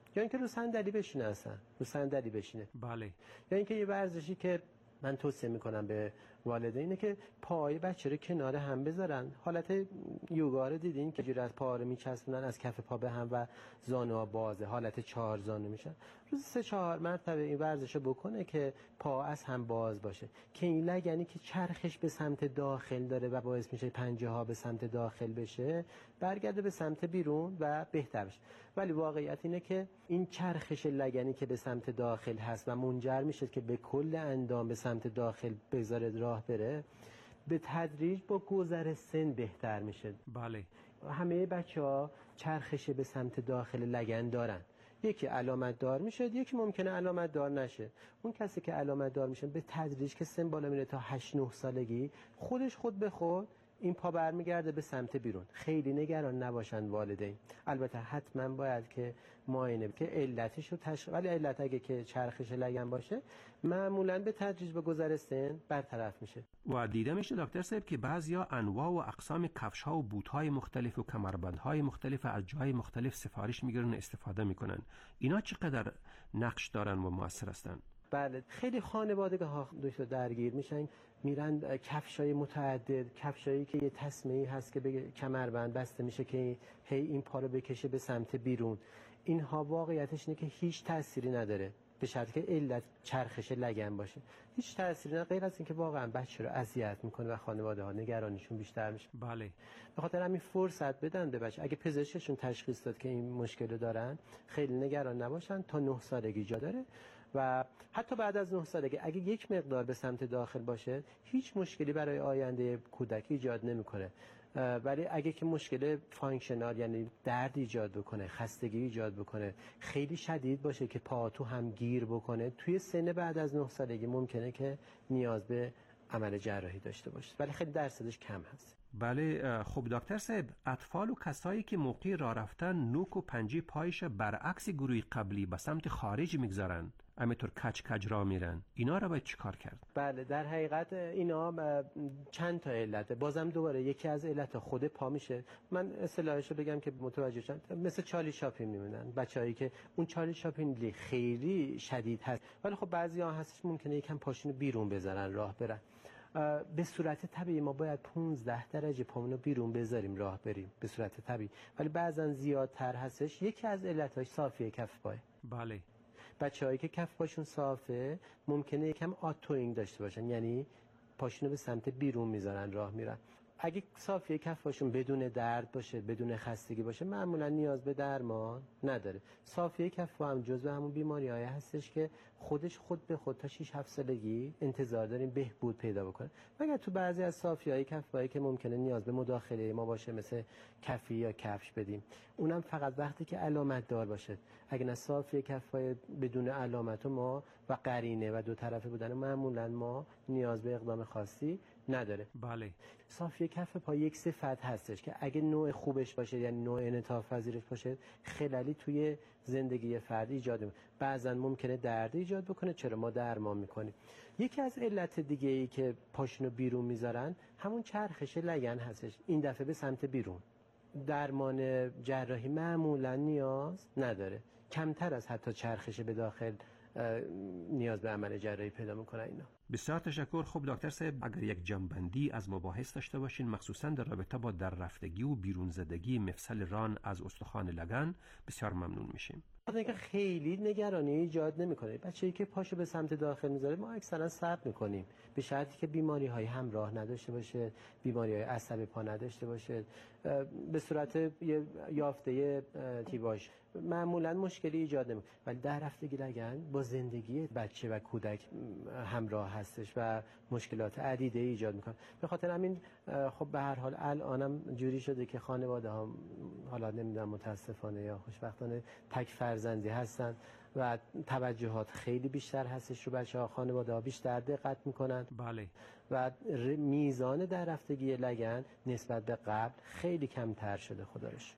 Speaker 10: یا اینکه رو صندلی بشینه، اصلا رو صندلی بشینه.
Speaker 9: بله.
Speaker 10: یا اینکه یه ورزشی که من توصیه میکنم به والدین اینه که پای بچه رو کنار هم بذارن. حالت یوگا رو دیدین که جوری از پا رو میچسبونن از کف پا به هم و زانوها بازه، حالت چهار زانو میشن. روز سه چهار مرتبه این ورزش رو بکنه که پا از هم باز باشه، که این لگنی که چرخش به سمت داخل داره و باعث میشه پنجه ها به سمت داخل بشه برگرده به سمت بیرون و بهتر بشه. ولی واقعیت اینه که این چرخش لگنی که به سمت داخل هست و منجر میشه که به کل اندام به سمت داخل بذاره راه بره، به تدریج با گذر سن بهتر میشه.
Speaker 9: بله.
Speaker 10: همه بچه‌ها چرخش به سمت داخل لگن دارن. یکی علامت دار میشه، یکی ممکنه علامت دار نشه. اون کسی که علامت دار میشه به تدریج که سن بالا میره تا هشت نه سالگی، خودش خود به خود این پا برمیگرده به سمت بیرون. خیلی نگران نباشن والدین. البته حتما باید که معاینه که علتش رو تشخیص، ولی علت اگه که چرخش لگن باشه معمولا به تدریج به گذر سن برطرف میشه.
Speaker 9: و دیده میشه دکتر صاحب که بعضیا انواع و اقسام کفش ها و بوت های مختلف و کمربند های مختلف از جای مختلف سفارش میگیرن و استفاده میکنن. اینا چقدر نقش دارن و موثر هستن؟
Speaker 10: بله، خیلی خانوادگاه ها درگیر میشن، میرن کفشای متعدد، کفشایی که یه تسمه‌ای هست که به کمربند بسته میشه که هی این پا رو بکشه به سمت بیرون. اینها واقعیتش اینه که هیچ تأثیری نداره، به شرطی که علت چرخش لگن باشه. هیچ تأثیری نداره غیر از اینکه واقعا بچه رو اذیت میکنه و خانواده ها نگرانیشون بیشتر میشه.
Speaker 9: بله.
Speaker 10: به خاطر همین فرصت بدن به بچه. اگه پزشکشون تشخیص داد که این مشکل دارن، خیلی نگران نباشن. تا نه سالگی جا داره و حتی بعد از نه سالگی اگه یک مقدار به سمت داخل باشه هیچ مشکلی برای آینده کودک ایجاد نمیکنه. ولی اگه که مشکل فانکشنال یعنی درد ایجاد بکنه، خستگی ایجاد بکنه، خیلی شدید باشه که پا تو هم گیر بکنه، توی سن بعد از نه سالگی ممکنه که نیاز به عمل جراحی داشته باشه، ولی خیلی درصدش کم هست.
Speaker 9: بله. خب دکتر صاحب، اطفال و کسایی که موقع راه رفتن نوک و پنجه پایش برعکس گروه قبلی به سمت خارج میگذارن، همینطور کج کج را میرن، اینا رو باید چیکار کرد؟
Speaker 10: بله، در حقیقت اینا چند تا علته. بازم دوباره یکی از علت خود پا میشه. من اصطلاحش رو بگم که متوجه شن، مثل چارلی چاپلین میمونن، بچه‌هایی که اون چارلی چاپلین خیلی شدید هست، ولی خب بعضی‌ها هستش ممکنه یکم پاشونو بیرون بذارن راه برن. به صورت طبیعی ما باید پانزده درجه پامونو بیرون بذاریم راه بریم به صورت طبیعی، ولی بعضن زیادتر هستش. یکی از علتاش صافی کف پای.
Speaker 9: بله.
Speaker 10: بچه‌هایی که کف پاشون صافه ممکنه یکم آتوینگ داشته باشن، یعنی پاشونو به سمت بیرون میذارن راه میرن. اگه صافی کف پاشون بدون درد باشه، بدون خستگی باشه، معمولا نیاز به درمان نداره. صافی کف پا هم جزو همون بیماری‌های هستش که خودش خود به خود تا شش هفت سالگی انتظار داریم بهبود پیدا بکنه. مگر تو بعضی از صافی‌های کف پایی که ممکنه نیاز به مداخله ما باشه، مثل کفی یا کفش بدیم، اونم فقط وقتی که علامت دار باشه. اگه نه صافی کف پای بدون علامت و ما و قرینه و دو طرفه بودن، معمولا ما نیاز به اقدام خاصی نداره.
Speaker 9: بله.
Speaker 10: صافی کف پا یک صفت هستش که اگه نوع خوبش باشه، یعنی نوع انعطاف پذیرش باشه، خلالی توی زندگی فردی ایجاد میکنه. بعضا ممکنه درد ایجاد بکنه، چرا ما درمان میکنیم. یکی از علت دیگه ای که پاشونو بیرون میذارن همون چرخش لگن هستش، این دفعه به سمت بیرون. درمان جراحی معمولا نیاز نداره، کمتر از حتی چرخش به داخل نیاز به عمل جراحی پیدا میکنه اینا.
Speaker 9: بسیار تشکر. خب دکتر صاحب، اگر یک جنبندی از مباحث داشته باشین مخصوصا در رابطه با در رفتگی و بیرون زدگی مفصل ران از استخوان لگن، بسیار ممنون میشیم.
Speaker 10: اینکه خیلی نگرانی ایجاد نمیکنه. بچه‌ای که پاشو به سمت داخل میذاره ما اکثرا صبر میکنیم، به شرطی که بیماری های همراه نداشته باشه، بیماری های عصب پا نداشته باشه، به صورت یه یافته تیباش معمولا مشکلی ایجاد نمیکنه. ولی در رفتگی لگن با زندگی بچه و کودک همراه هستش و مشکلات عدیده ایجاد میکنه. به خاطر همین خب به هر حال الانم جوری شده که خانواده ها، حالا نمیدونم متاسفانه یا خوشبختانه، تک فرزندی هستن و توجهات خیلی بیشتر هستش رو بچه‌ها، خانواده ها بیشتر دقت میکنن.
Speaker 9: بله.
Speaker 10: و میزان در رفتگی لگن نسبت به قبل خیلی کمتر شده خدا رو شکر.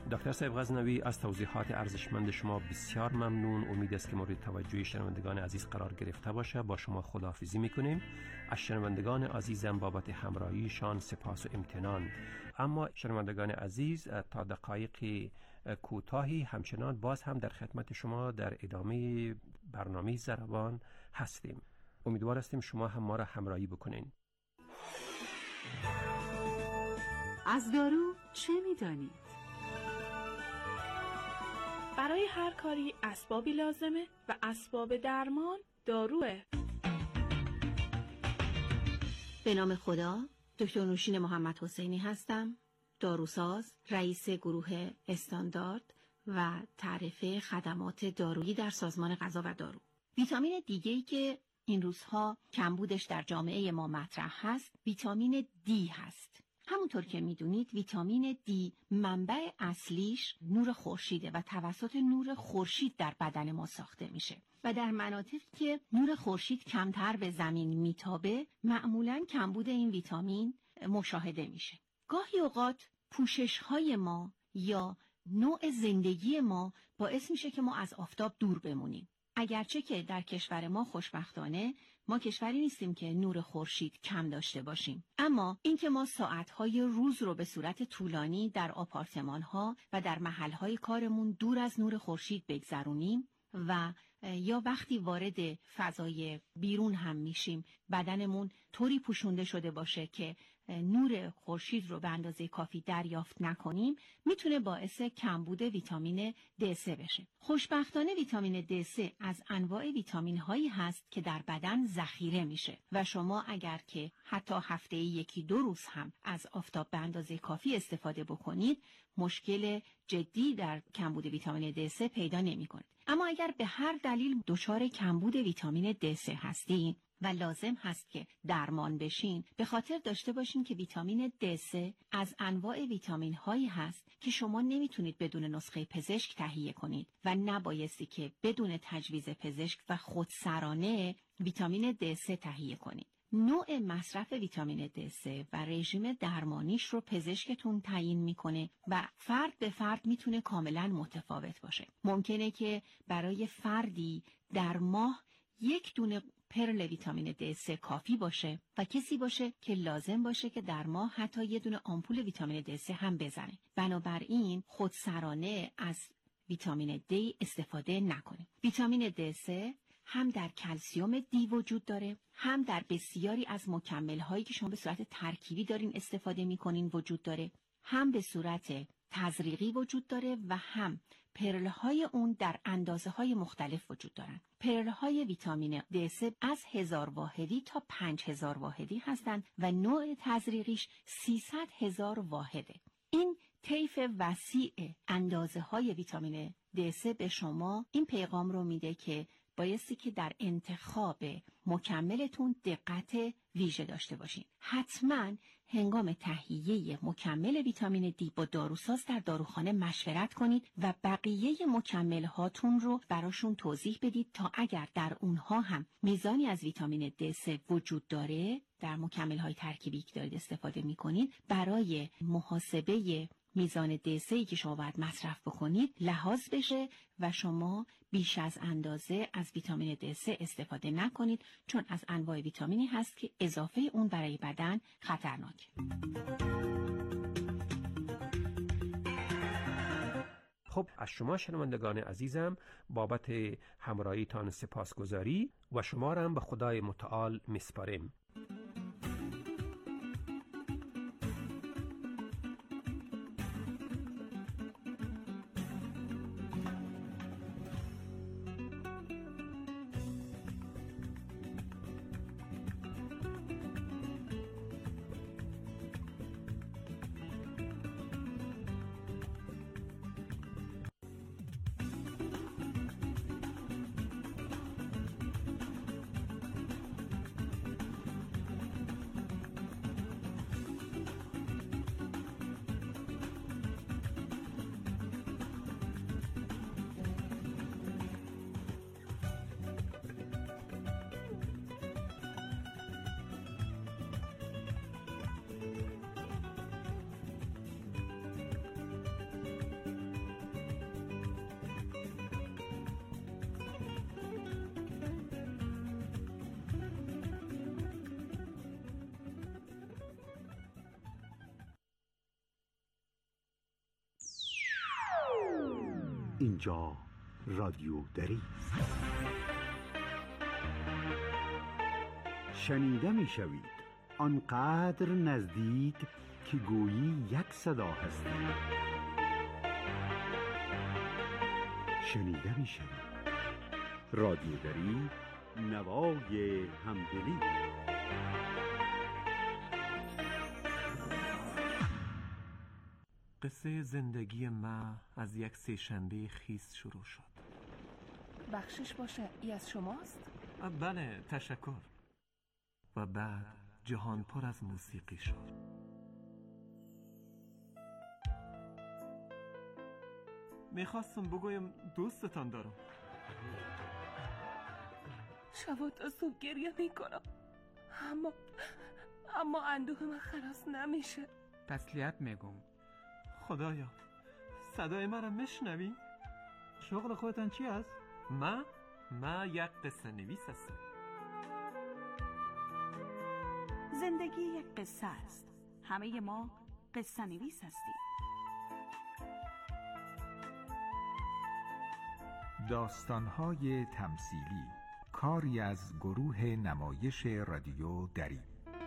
Speaker 9: دکتر صاحب غزنوی، از توضیحات ارزشمند شما بسیار ممنون. امید است که مورد توجه شنوندگان عزیز قرار گرفته باشه. با شما خداحافظی میکنیم. از شنوندگان عزیزم بابت همراهیشان سپاس و امتنان. اما شنوندگان عزیز، تا دقایق کوتاهی همچنان باز هم در خدمت شما در ادامه برنامه ضربان هستیم. امیدوار هستیم شما هم ما را همراهی بکنین.
Speaker 8: از دارو چه میدانید؟
Speaker 12: برای هر کاری اسبابی لازمه و اسباب درمان داروه.
Speaker 13: به نام خدا، دکتر نوشین محمد حسینی هستم، داروساز، رئیس گروه استاندارد و تعرفه خدمات دارویی در سازمان غذا و دارو. ویتامین دیگه‌ای که این روزها کمبودش در جامعه ما مطرح هست، ویتامین دی هست. همونطور که میدونید ویتامین دی منبع اصلیش نور خورشیده و توسط نور خورشید در بدن ما ساخته میشه و در مناطقی که نور خورشید کمتر به زمین میتابه معمولاً کمبود این ویتامین مشاهده میشه. گاهی اوقات پوشش‌های ما یا نوع زندگی ما باعث میشه که ما از آفتاب دور بمونیم. اگرچه که در کشور ما خوشبختانه ما کشوری نیستیم که نور خورشید کم داشته باشیم، اما اینکه ما ساعت‌های روز رو به صورت طولانی در آپارتمان‌ها و در محل‌های کارمون دور از نور خورشید بگذرونیم و یا وقتی وارد فضای بیرون هم میشیم بدنمون طوری پوشونده شده باشه که نور خورشید رو به اندازه کافی دریافت نکنیم، میتونه باعث کمبود ویتامین دی سه بشه. خوشبختانه ویتامین دی سه از انواع ویتامین هایی هست که در بدن ذخیره میشه و شما اگر که حتی هفته یکی دو روز هم از آفتاب به اندازه کافی استفاده بکنید، مشکل جدی در کمبود ویتامین دی سه پیدا نمی‌کنید. اما اگر به هر دلیل دچار کمبود ویتامین دی سه هستین و لازم هست که درمان بشین، به خاطر داشته باشین که ویتامین دی سه از انواع ویتامین هایی هست که شما نمیتونید بدون نسخه پزشک تهیه کنید و نبایستی که بدون تجویز پزشک و خودسرانه ویتامین دی سه تهیه کنید. نوع مصرف ویتامین دی سه و رژیم درمانیش رو پزشکتون تعیین میکنه و فرد به فرد میتونه کاملا متفاوت باشه. ممکنه که برای فردی در ماه یک دونه پرل ویتامین دی سه کافی باشه و کسی باشه که لازم باشه که در ماه حتی یه دونه آمپول ویتامین دی سه هم بزنه. بنابراین خودسرانه از ویتامین دی استفاده نکنه. ویتامین دی سه هم در کلسیوم دی وجود داره، هم در بسیاری از مکمل هایی که شما به صورت ترکیبی دارین استفاده میکنین وجود داره، هم به صورت تزریقی وجود داره و هم پرل های اون در اندازه های مختلف وجود دارن. پرل های ویتامین دی سه از هزار واحدی تا پنج هزار واحدی هستند و نوع تزریقیش سیصد هزار واحده. این طیف وسیع اندازه های ویتامین دی سه به شما این پیغام رو میده که بایستی که در انتخاب مکملتون دقت ویژه داشته باشین. حتما هنگام تهیه مکمل ویتامین دی با داروساز در داروخانه مشورت کنید و بقیه مکمل هاتون رو براشون توضیح بدید تا اگر در اونها هم میزانی از ویتامین دی سه وجود داره، در مکمل های ترکیبی که دارید استفاده میکنید، برای محاسبه میزان دی سه که شما باید مصرف بکنید لحاظ بشه و شما بیش از اندازه از ویتامین دی سه استفاده نکنید، چون از انواع ویتامینی هست که اضافه اون برای بدن خطرناکه.
Speaker 9: خب از شما شنوندگان عزیزم بابت همراهیتان سپاسگزاری و شما را هم به خدای متعال میسپاریم.
Speaker 14: اینجا رادیو دری است. شنیده می شوید آنقدر نزدیک که گویی یک صدا هستید. شنیده می شوید رادیو دری، نوای همدلی.
Speaker 7: قصه زندگی ما از یک سه‌شنبه خیس شروع شد.
Speaker 15: بخشش باشه، ای از شماست؟
Speaker 7: بله، تشکر. و بعد جهان پر از موسیقی شد. میخواستم بگویم دوستتان دارم.
Speaker 15: شب تا صبح گریه میکنم، اما اما اندوه من خلاص نمیشه.
Speaker 16: تسلیت میگم.
Speaker 7: خدایا، صدای مرا میشنوی؟
Speaker 16: شغل خودتان چی است؟
Speaker 7: ما ما یک قصه نویس هستم.
Speaker 8: زندگی یک قصه است. همه ما قصه نویس هستیم.
Speaker 17: داستان‌های تمثیلی، کاری از گروه نمایش رادیو دری.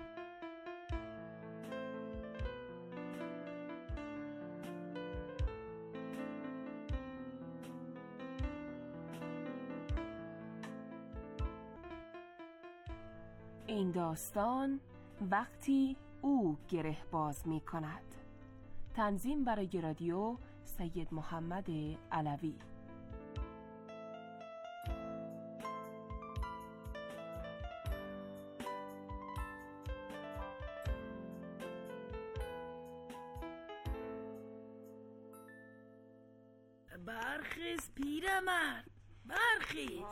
Speaker 15: این داستان وقتی او گره باز می کند. تنظیم برای رادیو سید محمد علوی.
Speaker 18: برخیز پیرمرد، برخیز.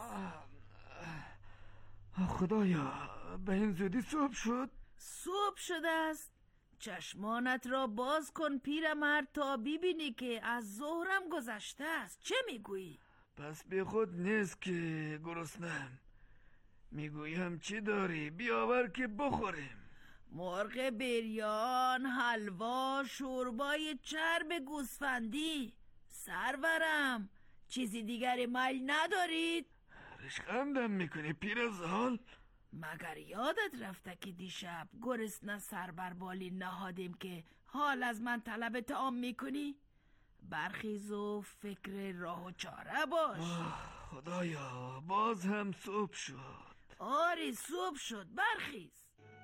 Speaker 19: خدایا، به این زودی صبح شد؟
Speaker 18: صبح شده است. چشمانت را باز کن پیرمرد تا ببینی که از ظهرم گذشته است. چه میگویی؟
Speaker 19: پس بی خود نیست که گرسنه‌ام. میگویم چی داری؟ بیاور که بخوریم.
Speaker 18: مرغ بریان، حلوا، شوربای چرب گوسفندی. سرورم، چیزی دیگری میل ندارید؟
Speaker 19: رشقندم میکنی پیرزال؟
Speaker 18: مگر یادت رفته که دیشب گرسنه سر بر بالی نهادیم که حال از من طلب طعام میکنی؟ برخیز و فکر راه و چاره باش.
Speaker 19: خدایا، باز هم صبح شد.
Speaker 18: آری صبح شد، برخیز.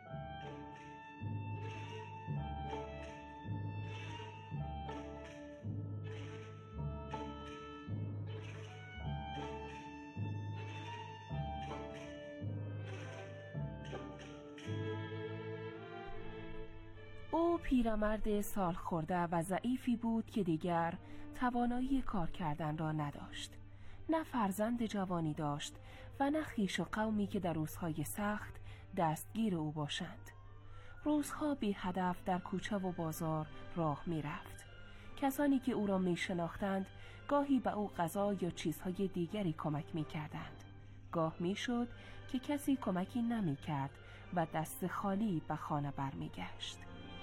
Speaker 15: او پیرمرد سال خورده و ضعیفی بود که دیگر توانایی کار کردن را نداشت. نه فرزند جوانی داشت و نه خویش و قومی که در روزهای سخت دستگیر او باشند. روزها بی هدف در کوچه و بازار راه می رفت. کسانی که او را می شناختند گاهی به او غذا یا چیزهای دیگری کمک می کردند. گاه می شد که کسی کمکی نمی کرد و دست خالی به خانه بر می گشت.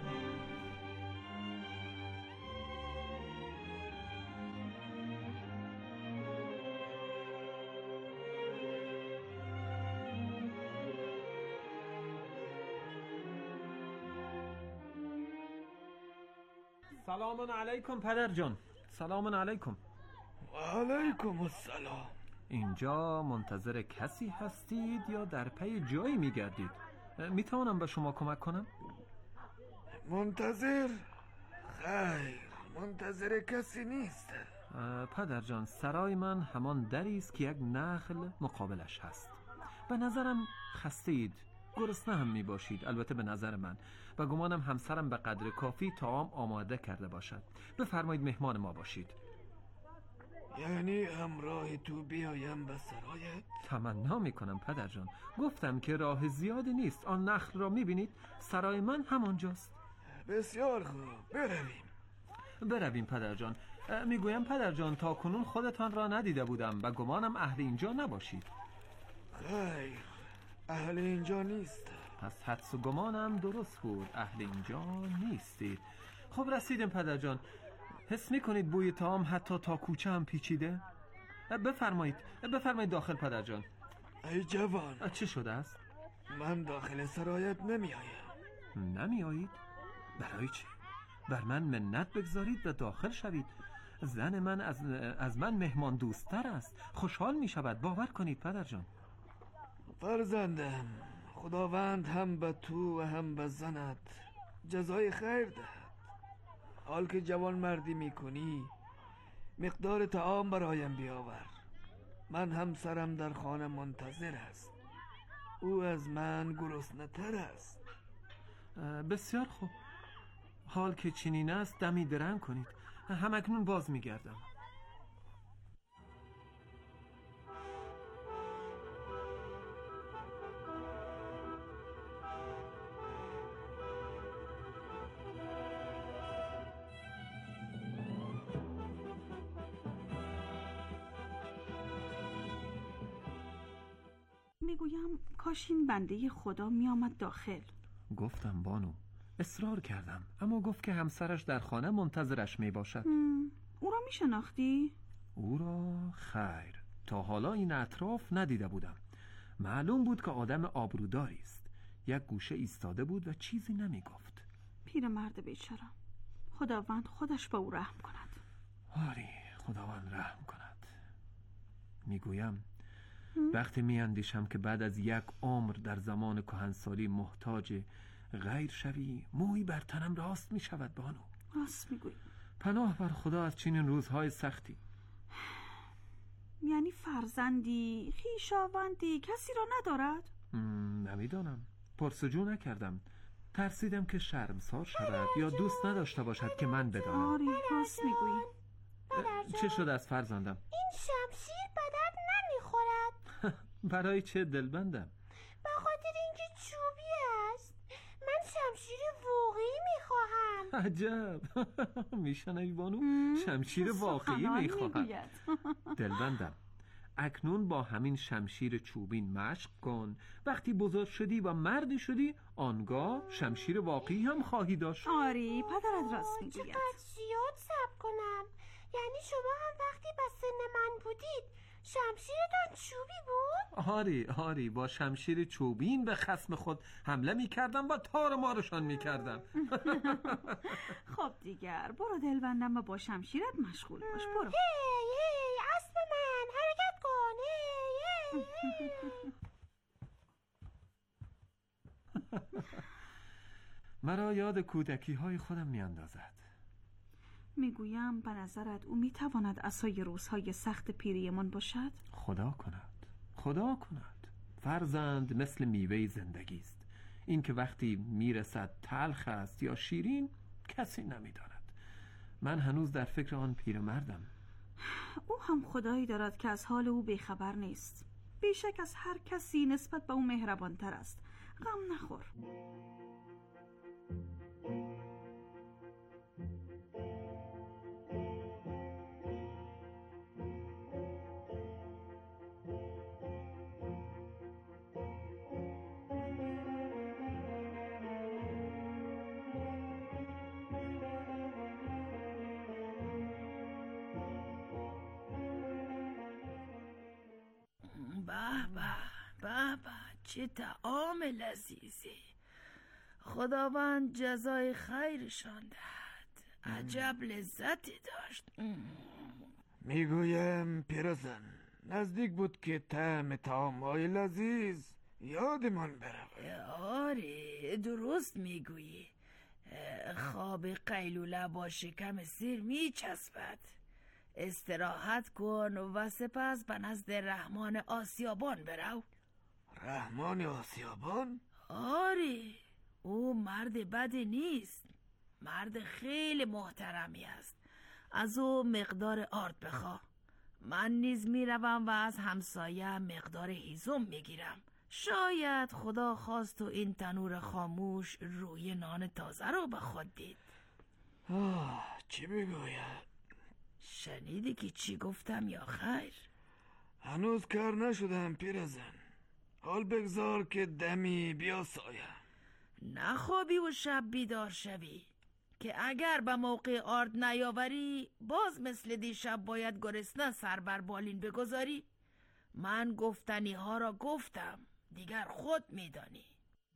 Speaker 7: سلام علیکم پدر جان. سلام علیکم.
Speaker 19: و علیکم السلام.
Speaker 7: اینجا منتظر کسی هستید یا در پی جایی میگردید؟ میتوانم به شما کمک کنم؟
Speaker 19: منتظر؟ خیر، منتظر کسی نیست.
Speaker 7: پدر جان، سرای من همان دری است که یک نخل مقابلش هست. به نظرم خسته اید، گرسنه هم می باشید، البته به نظر من، و گمانم همسرم به قدر کافی طعام آماده کرده باشد. بفرمایید مهمان ما باشید.
Speaker 19: یعنی همراه تو بیایم به سرایت؟
Speaker 7: تمنا میکنم پدر جان. گفتم که راه زیادی نیست. آن نخل را میبینید؟ سرای من همانجاست.
Speaker 19: بسیار خوب، برویم.
Speaker 7: برویم پدر جان. میگویم پدر جان، تا کنون خودتان را ندیده بودم و گمانم اهل اینجا نباشید.
Speaker 19: خیر، اهل اینجا نیست.
Speaker 7: پس حدس و گمانم درست بود، اهل اینجا نیستید. خب رسیدیم پدر جان. حس میکنید بوی طعام حتی تا کوچه هم پیچیده؟ بفرمایید بفرمایید داخل پدرجان.
Speaker 19: ای جوان،
Speaker 7: چه شده است؟
Speaker 19: من داخل سرایت نمی آیم.
Speaker 7: نمی آیید؟ برای چی؟ بر من منت بگذارید و داخل شوید. زن من از, از من مهمان دوستتر است. خوشحال می شود، باور کنید پدرجان.
Speaker 19: فرزندم، خداوند هم به تو و هم به زنت جزای خیر دهد. حال که جوان مردی می کنی مقدار طعام برایم بیاور. من هم سرم در خانه منتظر است. او از من گرسنه تر است.
Speaker 7: بسیار خوب، حال که چنین است دمی درنگ کنید. همکنون باز میگردم.
Speaker 8: میگویم کاش این بنده خدا میآمد داخل.
Speaker 7: گفتم بانو، اصرار کردم، اما گفت که همسرش در خانه منتظرش می باشد.
Speaker 8: او را می شناختی؟
Speaker 7: او را خیر، تا حالا این اطراف ندیده بودم. معلوم بود که آدم آبروداری است. یک گوشه ایستاده بود و چیزی نمی گفت.
Speaker 8: پیرمرد بیچاره، خداوند خودش به او رحم کند.
Speaker 7: آری، خداوند رحم کند. میگویم وقتی می اندیشم که بعد از یک عمر در زمان کهنسالی محتاج غیر شوی، موی بر تنم راست می شود بانو.
Speaker 8: راست میگویی.
Speaker 7: پناه بر خدا از چنین روزهای سختی.
Speaker 8: یعنی فرزندی، خویشاوندی کسی را ندارد؟
Speaker 7: نمیدانم، پرسجو نکردم. ترسیدم که شرمسار شود یا دوست نداشته باشد که من بدانم.
Speaker 8: آری، راست میگویی.
Speaker 7: چه شده از فرزندم؟
Speaker 20: این شمشیر به درد نمیخورد.
Speaker 7: برای چه دلبندم؟
Speaker 20: به خاطر اینکه چوبی است. من شمشیر واقعی میخواهم.
Speaker 7: عجب، میشنوی بانو؟ شمشیر واقعی میخواهم. دلبندم، اکنون با همین شمشیر چوبین مشق کن. وقتی بزرگ شدی و مردی شدی، آنگاه شمشیر واقعی هم خواهی داشت.
Speaker 8: آری، پدرت راست میگوید.
Speaker 20: چقدر زیاد صبر کنم. یعنی شما هم وقتی به سن من بودید شمشیرتان چوبی بود؟
Speaker 7: آری آری، با شمشیر چوبین به خصم خود حمله می کردم و تار مارشان می کردم.
Speaker 8: خب دیگر برو دلبندم و با شمشیرت مشغول باش. برو.
Speaker 20: هی هی اسب من حرکت کن. هی هی
Speaker 7: مرا یاد کودکی های خودم می اندازد.
Speaker 8: میگویم به نظرت او میتواند عصای روزهای سخت پیریمان باشد؟
Speaker 7: خدا کند، خدا کند. فرزند مثل میوه زندگی است. این که وقتی میرسد تلخ است یا شیرین کسی نمیداند. من هنوز در فکر آن پیرمردم.
Speaker 8: او هم خدایی دارد که از حال او بیخبر نیست. بیشک از هر کسی نسبت به او مهربانتر است. غم نخور.
Speaker 18: بابا چه طعام لذیذی. خداوند جزای خیرشان دهد. عجب لذتی داشت.
Speaker 19: میگویم پیرزن، نزدیک بود که طعم طعام‌های لذیذ یادمان برود.
Speaker 18: آره درست میگویی. خواب قیلوله با شکم سیر میچسبد. استراحت کن و سپس به نزد رحمان آسیابان برو.
Speaker 19: رحمان آسیابان؟
Speaker 18: آری، او مرد بدی نیست. مرد خیلی محترمی است. از او مقدار آرد بخواه. من نیز میروم و از همسایه مقدار هیزم میگیرم. شاید خدا خواست و این تنور خاموش روی نان تازه رو به خود دید.
Speaker 19: آه، چی میگوید؟
Speaker 18: شنیدی که چی گفتم یا خیر؟
Speaker 19: هنوز کار نشدم پیرزن. حال بگذار که دمی بیاسایم.
Speaker 18: نخوابی و شب بیدار شوی. که اگر به موقع آرد نیاوری باز مثل دیشب باید گرسنه سر بر بالین بگذاری. من گفتنی ها را گفتم، دیگر خود میدانی.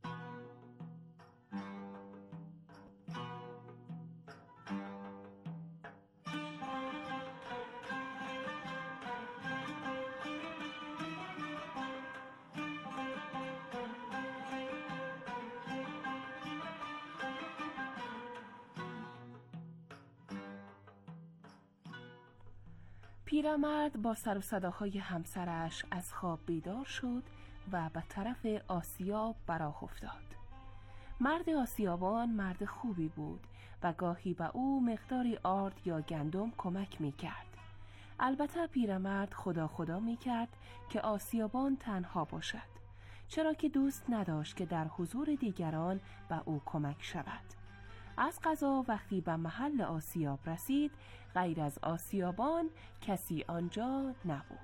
Speaker 15: پیرمرد با سر و صداهای همسرش از خواب بیدار شد و به طرف آسیاب براه افتاد. مرد آسیابان مرد خوبی بود و گاهی به او مقداری آرد یا گندم کمک می کرد. البته پیرمرد خدا خدا می کرد که آسیابان تنها باشد، چرا که دوست نداشت که در حضور دیگران به او کمک شود. از قضا وقتی به محل آسیاب رسید غیر از آسیابان کسی آنجا نبود.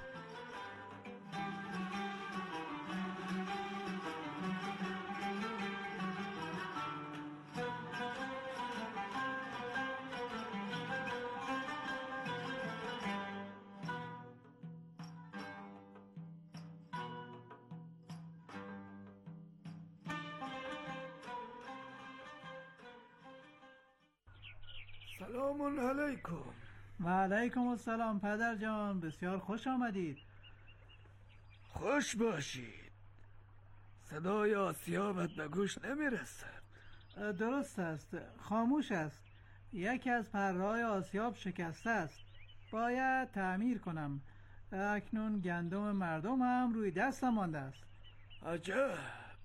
Speaker 19: سلام علیکم.
Speaker 16: و علیکم السلام پدر جان، بسیار خوش آمدید.
Speaker 19: خوش باشید. صدای آسیابت به گوش نمیرسد.
Speaker 16: درست است، خاموش است. یکی از پرهای آسیاب شکسته است، باید تعمیر کنم. اکنون گندم مردم هم روی دستم مانده است.
Speaker 19: عجب.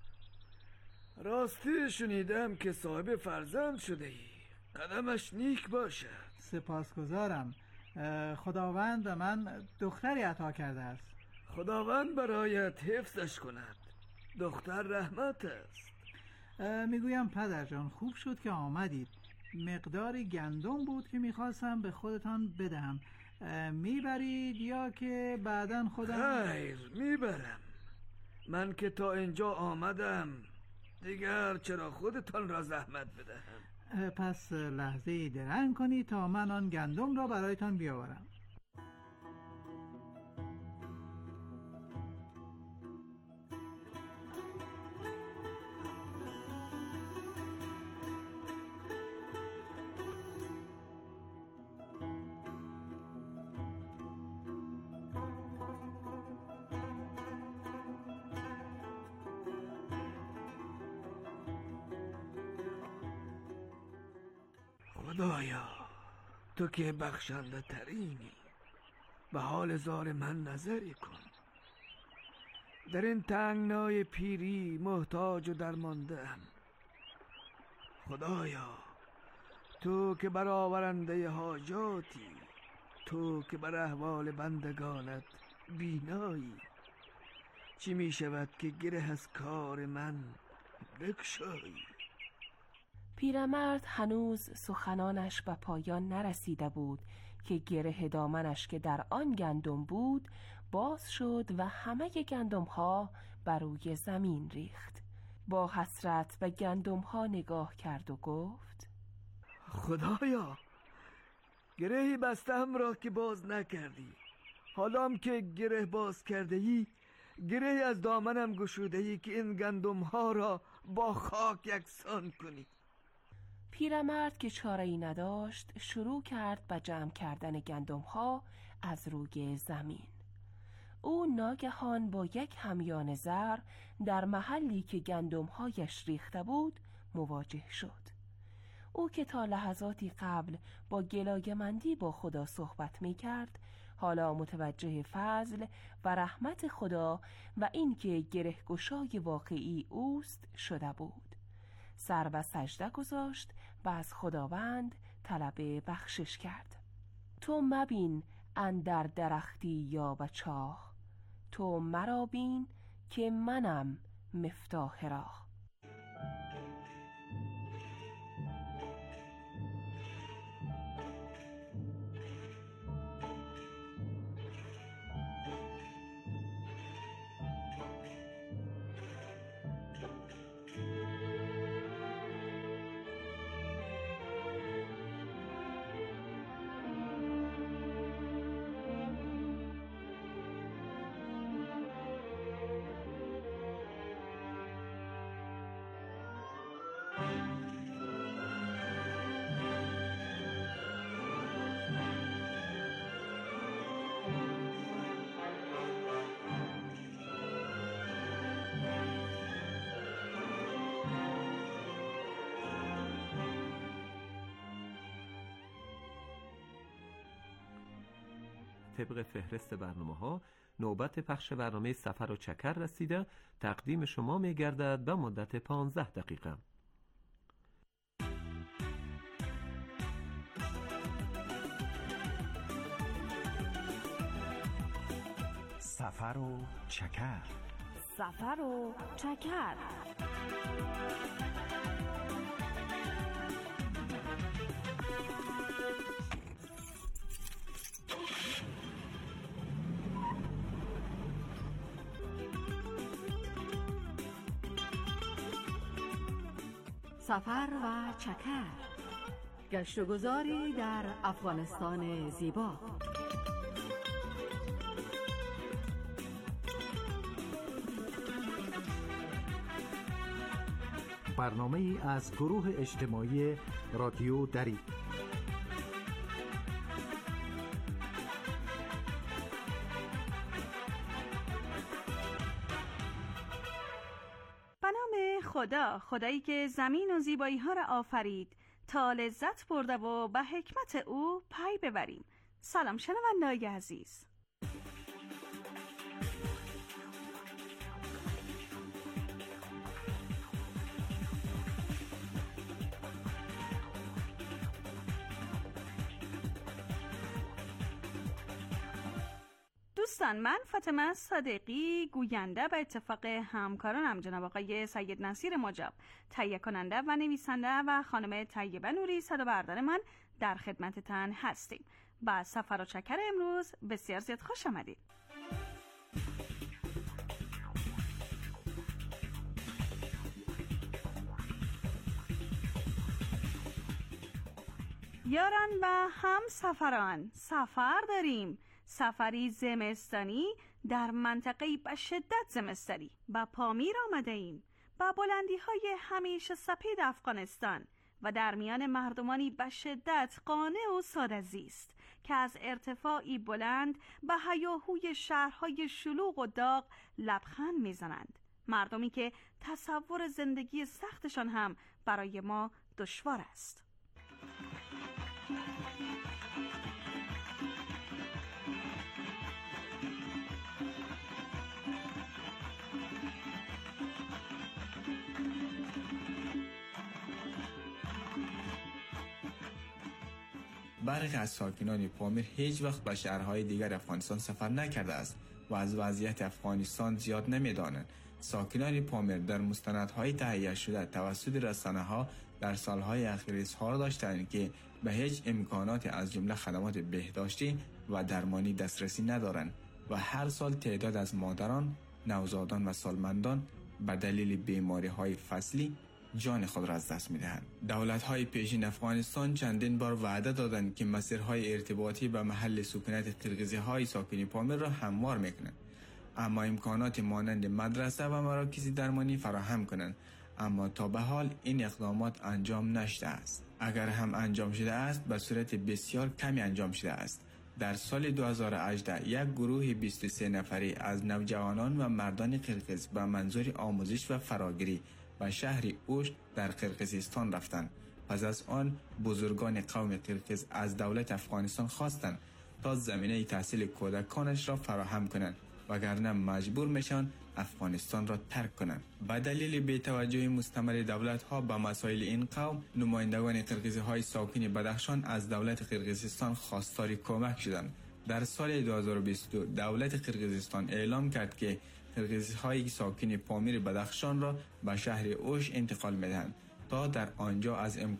Speaker 19: راستی شنیدم که صاحب فرزند شده ای. قدمش نیک باشد.
Speaker 16: سپاسگزارم. خداوند به من دختری عطا کرده است.
Speaker 19: خداوند برایت حفظش کند. دختر رحمت است.
Speaker 16: میگویم پدر جان خوب شد که آمدید. مقداری گندم بود که میخواستم به خودتان بدهم. میبرید یا که بعداً خودم؟
Speaker 19: خیر میبرم. من که تا اینجا آمدم دیگر چرا خودتان را زحمت بدهم.
Speaker 16: پس لحظه درنگ کنی تا من آن گندم را برایتان بیاورم.
Speaker 19: خدایا تو که بخشنده ترینی، به حال زار من نظری کن. در این تنگنای پیری محتاج و درمانده‌ام. خدایا تو که برآورنده حاجاتی، تو که بر احوال بندگانت بینایی، چی می شود که گره از کار من بگشایی؟
Speaker 15: پیرمرد هنوز سخنانش به پایان نرسیده بود که گره دامنش که در آن گندم بود باز شد و همه گندم ها بر روی زمین ریخت. با حسرت به گندم ها نگاه کرد و گفت
Speaker 19: خدایا گرهی بستم را که باز نکردی. حالام که گره باز کرده ای، گرهی از دامنم گشوده ای که این گندم ها را با خاک یکسان کنی.
Speaker 15: پیرمرد که چاره‌ای نداشت شروع کرد به جمع کردن گندم ها از روی زمین. او ناگهان با یک همیان زر در محلی که گندم هایش ریخته بود مواجه شد. او که تا لحظاتی قبل با گلایه‌مندی با خدا صحبت می کرد، حالا متوجه فضل و رحمت خدا و اینکه گرهگشای واقعی اوست شده بود. سر به سجده گذاشت و از خداوند طلب بخشش کرد. تو مبین اندر درختی یا به چاه، تو مرا بین که منم مفتاح راه.
Speaker 9: طبق فهرست برنامه‌ها نوبت پخش برنامه سفر و چکر رسیده. تقدیم شما می‌گردد به مدت پانزده دقیقه.
Speaker 14: سفر و چکر.
Speaker 15: سفر و چکر.
Speaker 5: سفر و چکر، گشت و گذاری در افغانستان زیبا.
Speaker 14: برنامه ای از گروه اجتماعی رادیو دری.
Speaker 8: به نام خدا، خدایی که زمین و زیبایی ها را آفرید تا لذت برده و به حکمت او پی ببریم. سلام شنوندگان عزیز. دوستان، من فاطمه صادقی، گوینده به اتفاق همکارانم جناب آقای سید نصیر مجاب، تهیه کننده و نویسنده، و خانم طیبه نوری صدا بردار من در خدمتتان هستیم. با سفر و چکر امروز بسیار زیاد خوش آمدید. یاران و هم سفران، سفر داریم. سفری زمستانی در منطقه به شدت زمستانی با پامیر آمده ایم، با بلندی های همیشه سپید افغانستان و در میان مردمانی به شدت قانع و ساده زیست که از ارتفاعی بلند به هیاهوی شهرهای شلوغ و داغ لبخند میزنند. مردمی که تصور زندگی سختشان هم برای ما دشوار است.
Speaker 21: برخی از ساکنان پامیر هیچ وقت به شهرهای دیگر افغانستان سفر نکرده است و از وضعیت افغانستان زیاد نمی‌دانند. ساکنان پامیر در مستندهای تهیه شده توسط رسانه‌ها در سالهای اخیر اظهار داشتند که به هیچ امکانات از جمله خدمات بهداشتی و درمانی دسترسی ندارند و هر سال تعداد از مادران، نوزادان و سالمندان به دلیل بیماری‌های فصلی جان خود را از دست می‌دهند. دولت‌های پیشین افغانستان چندین بار وعده دادند که مسیرهای ارتباطی به محل سکونت قرقیزی‌های ساکن پامیر را هموار می‌کنند، اما امکانات مانند مدرسه و مراکز درمانی فراهم کنند، اما تا به حال این اقدامات انجام نشده است. اگر هم انجام شده است به صورت بسیار کمی انجام شده است. در سال دو هزار و هجده یک گروه بیست و سه نفری از نوجوانان و مردان قرقیز به منظور آموزش و فراگیری به شهر اوش در قرقیزستان رفتند. پس از آن بزرگان قوم قرقیز از دولت افغانستان خواستند تا زمینه تحصیل کودکانش را فراهم کنند، وگرنه مجبور میشن افغانستان را ترک کنند. به دلیل بی‌توجهی مستمر دولت‌ها به مسائل این قوم، نمایندگان قرقیزهای ساکن بدخشان از دولت قرقیزستان خواستار کمک شدند. در سال دو هزار و بیست و دو دولت قرقیزستان اعلام کرد که قرقیزهای ساکن پامیر بدخشان را به شهر اوش انتقال می‌دهند تا در آنجا از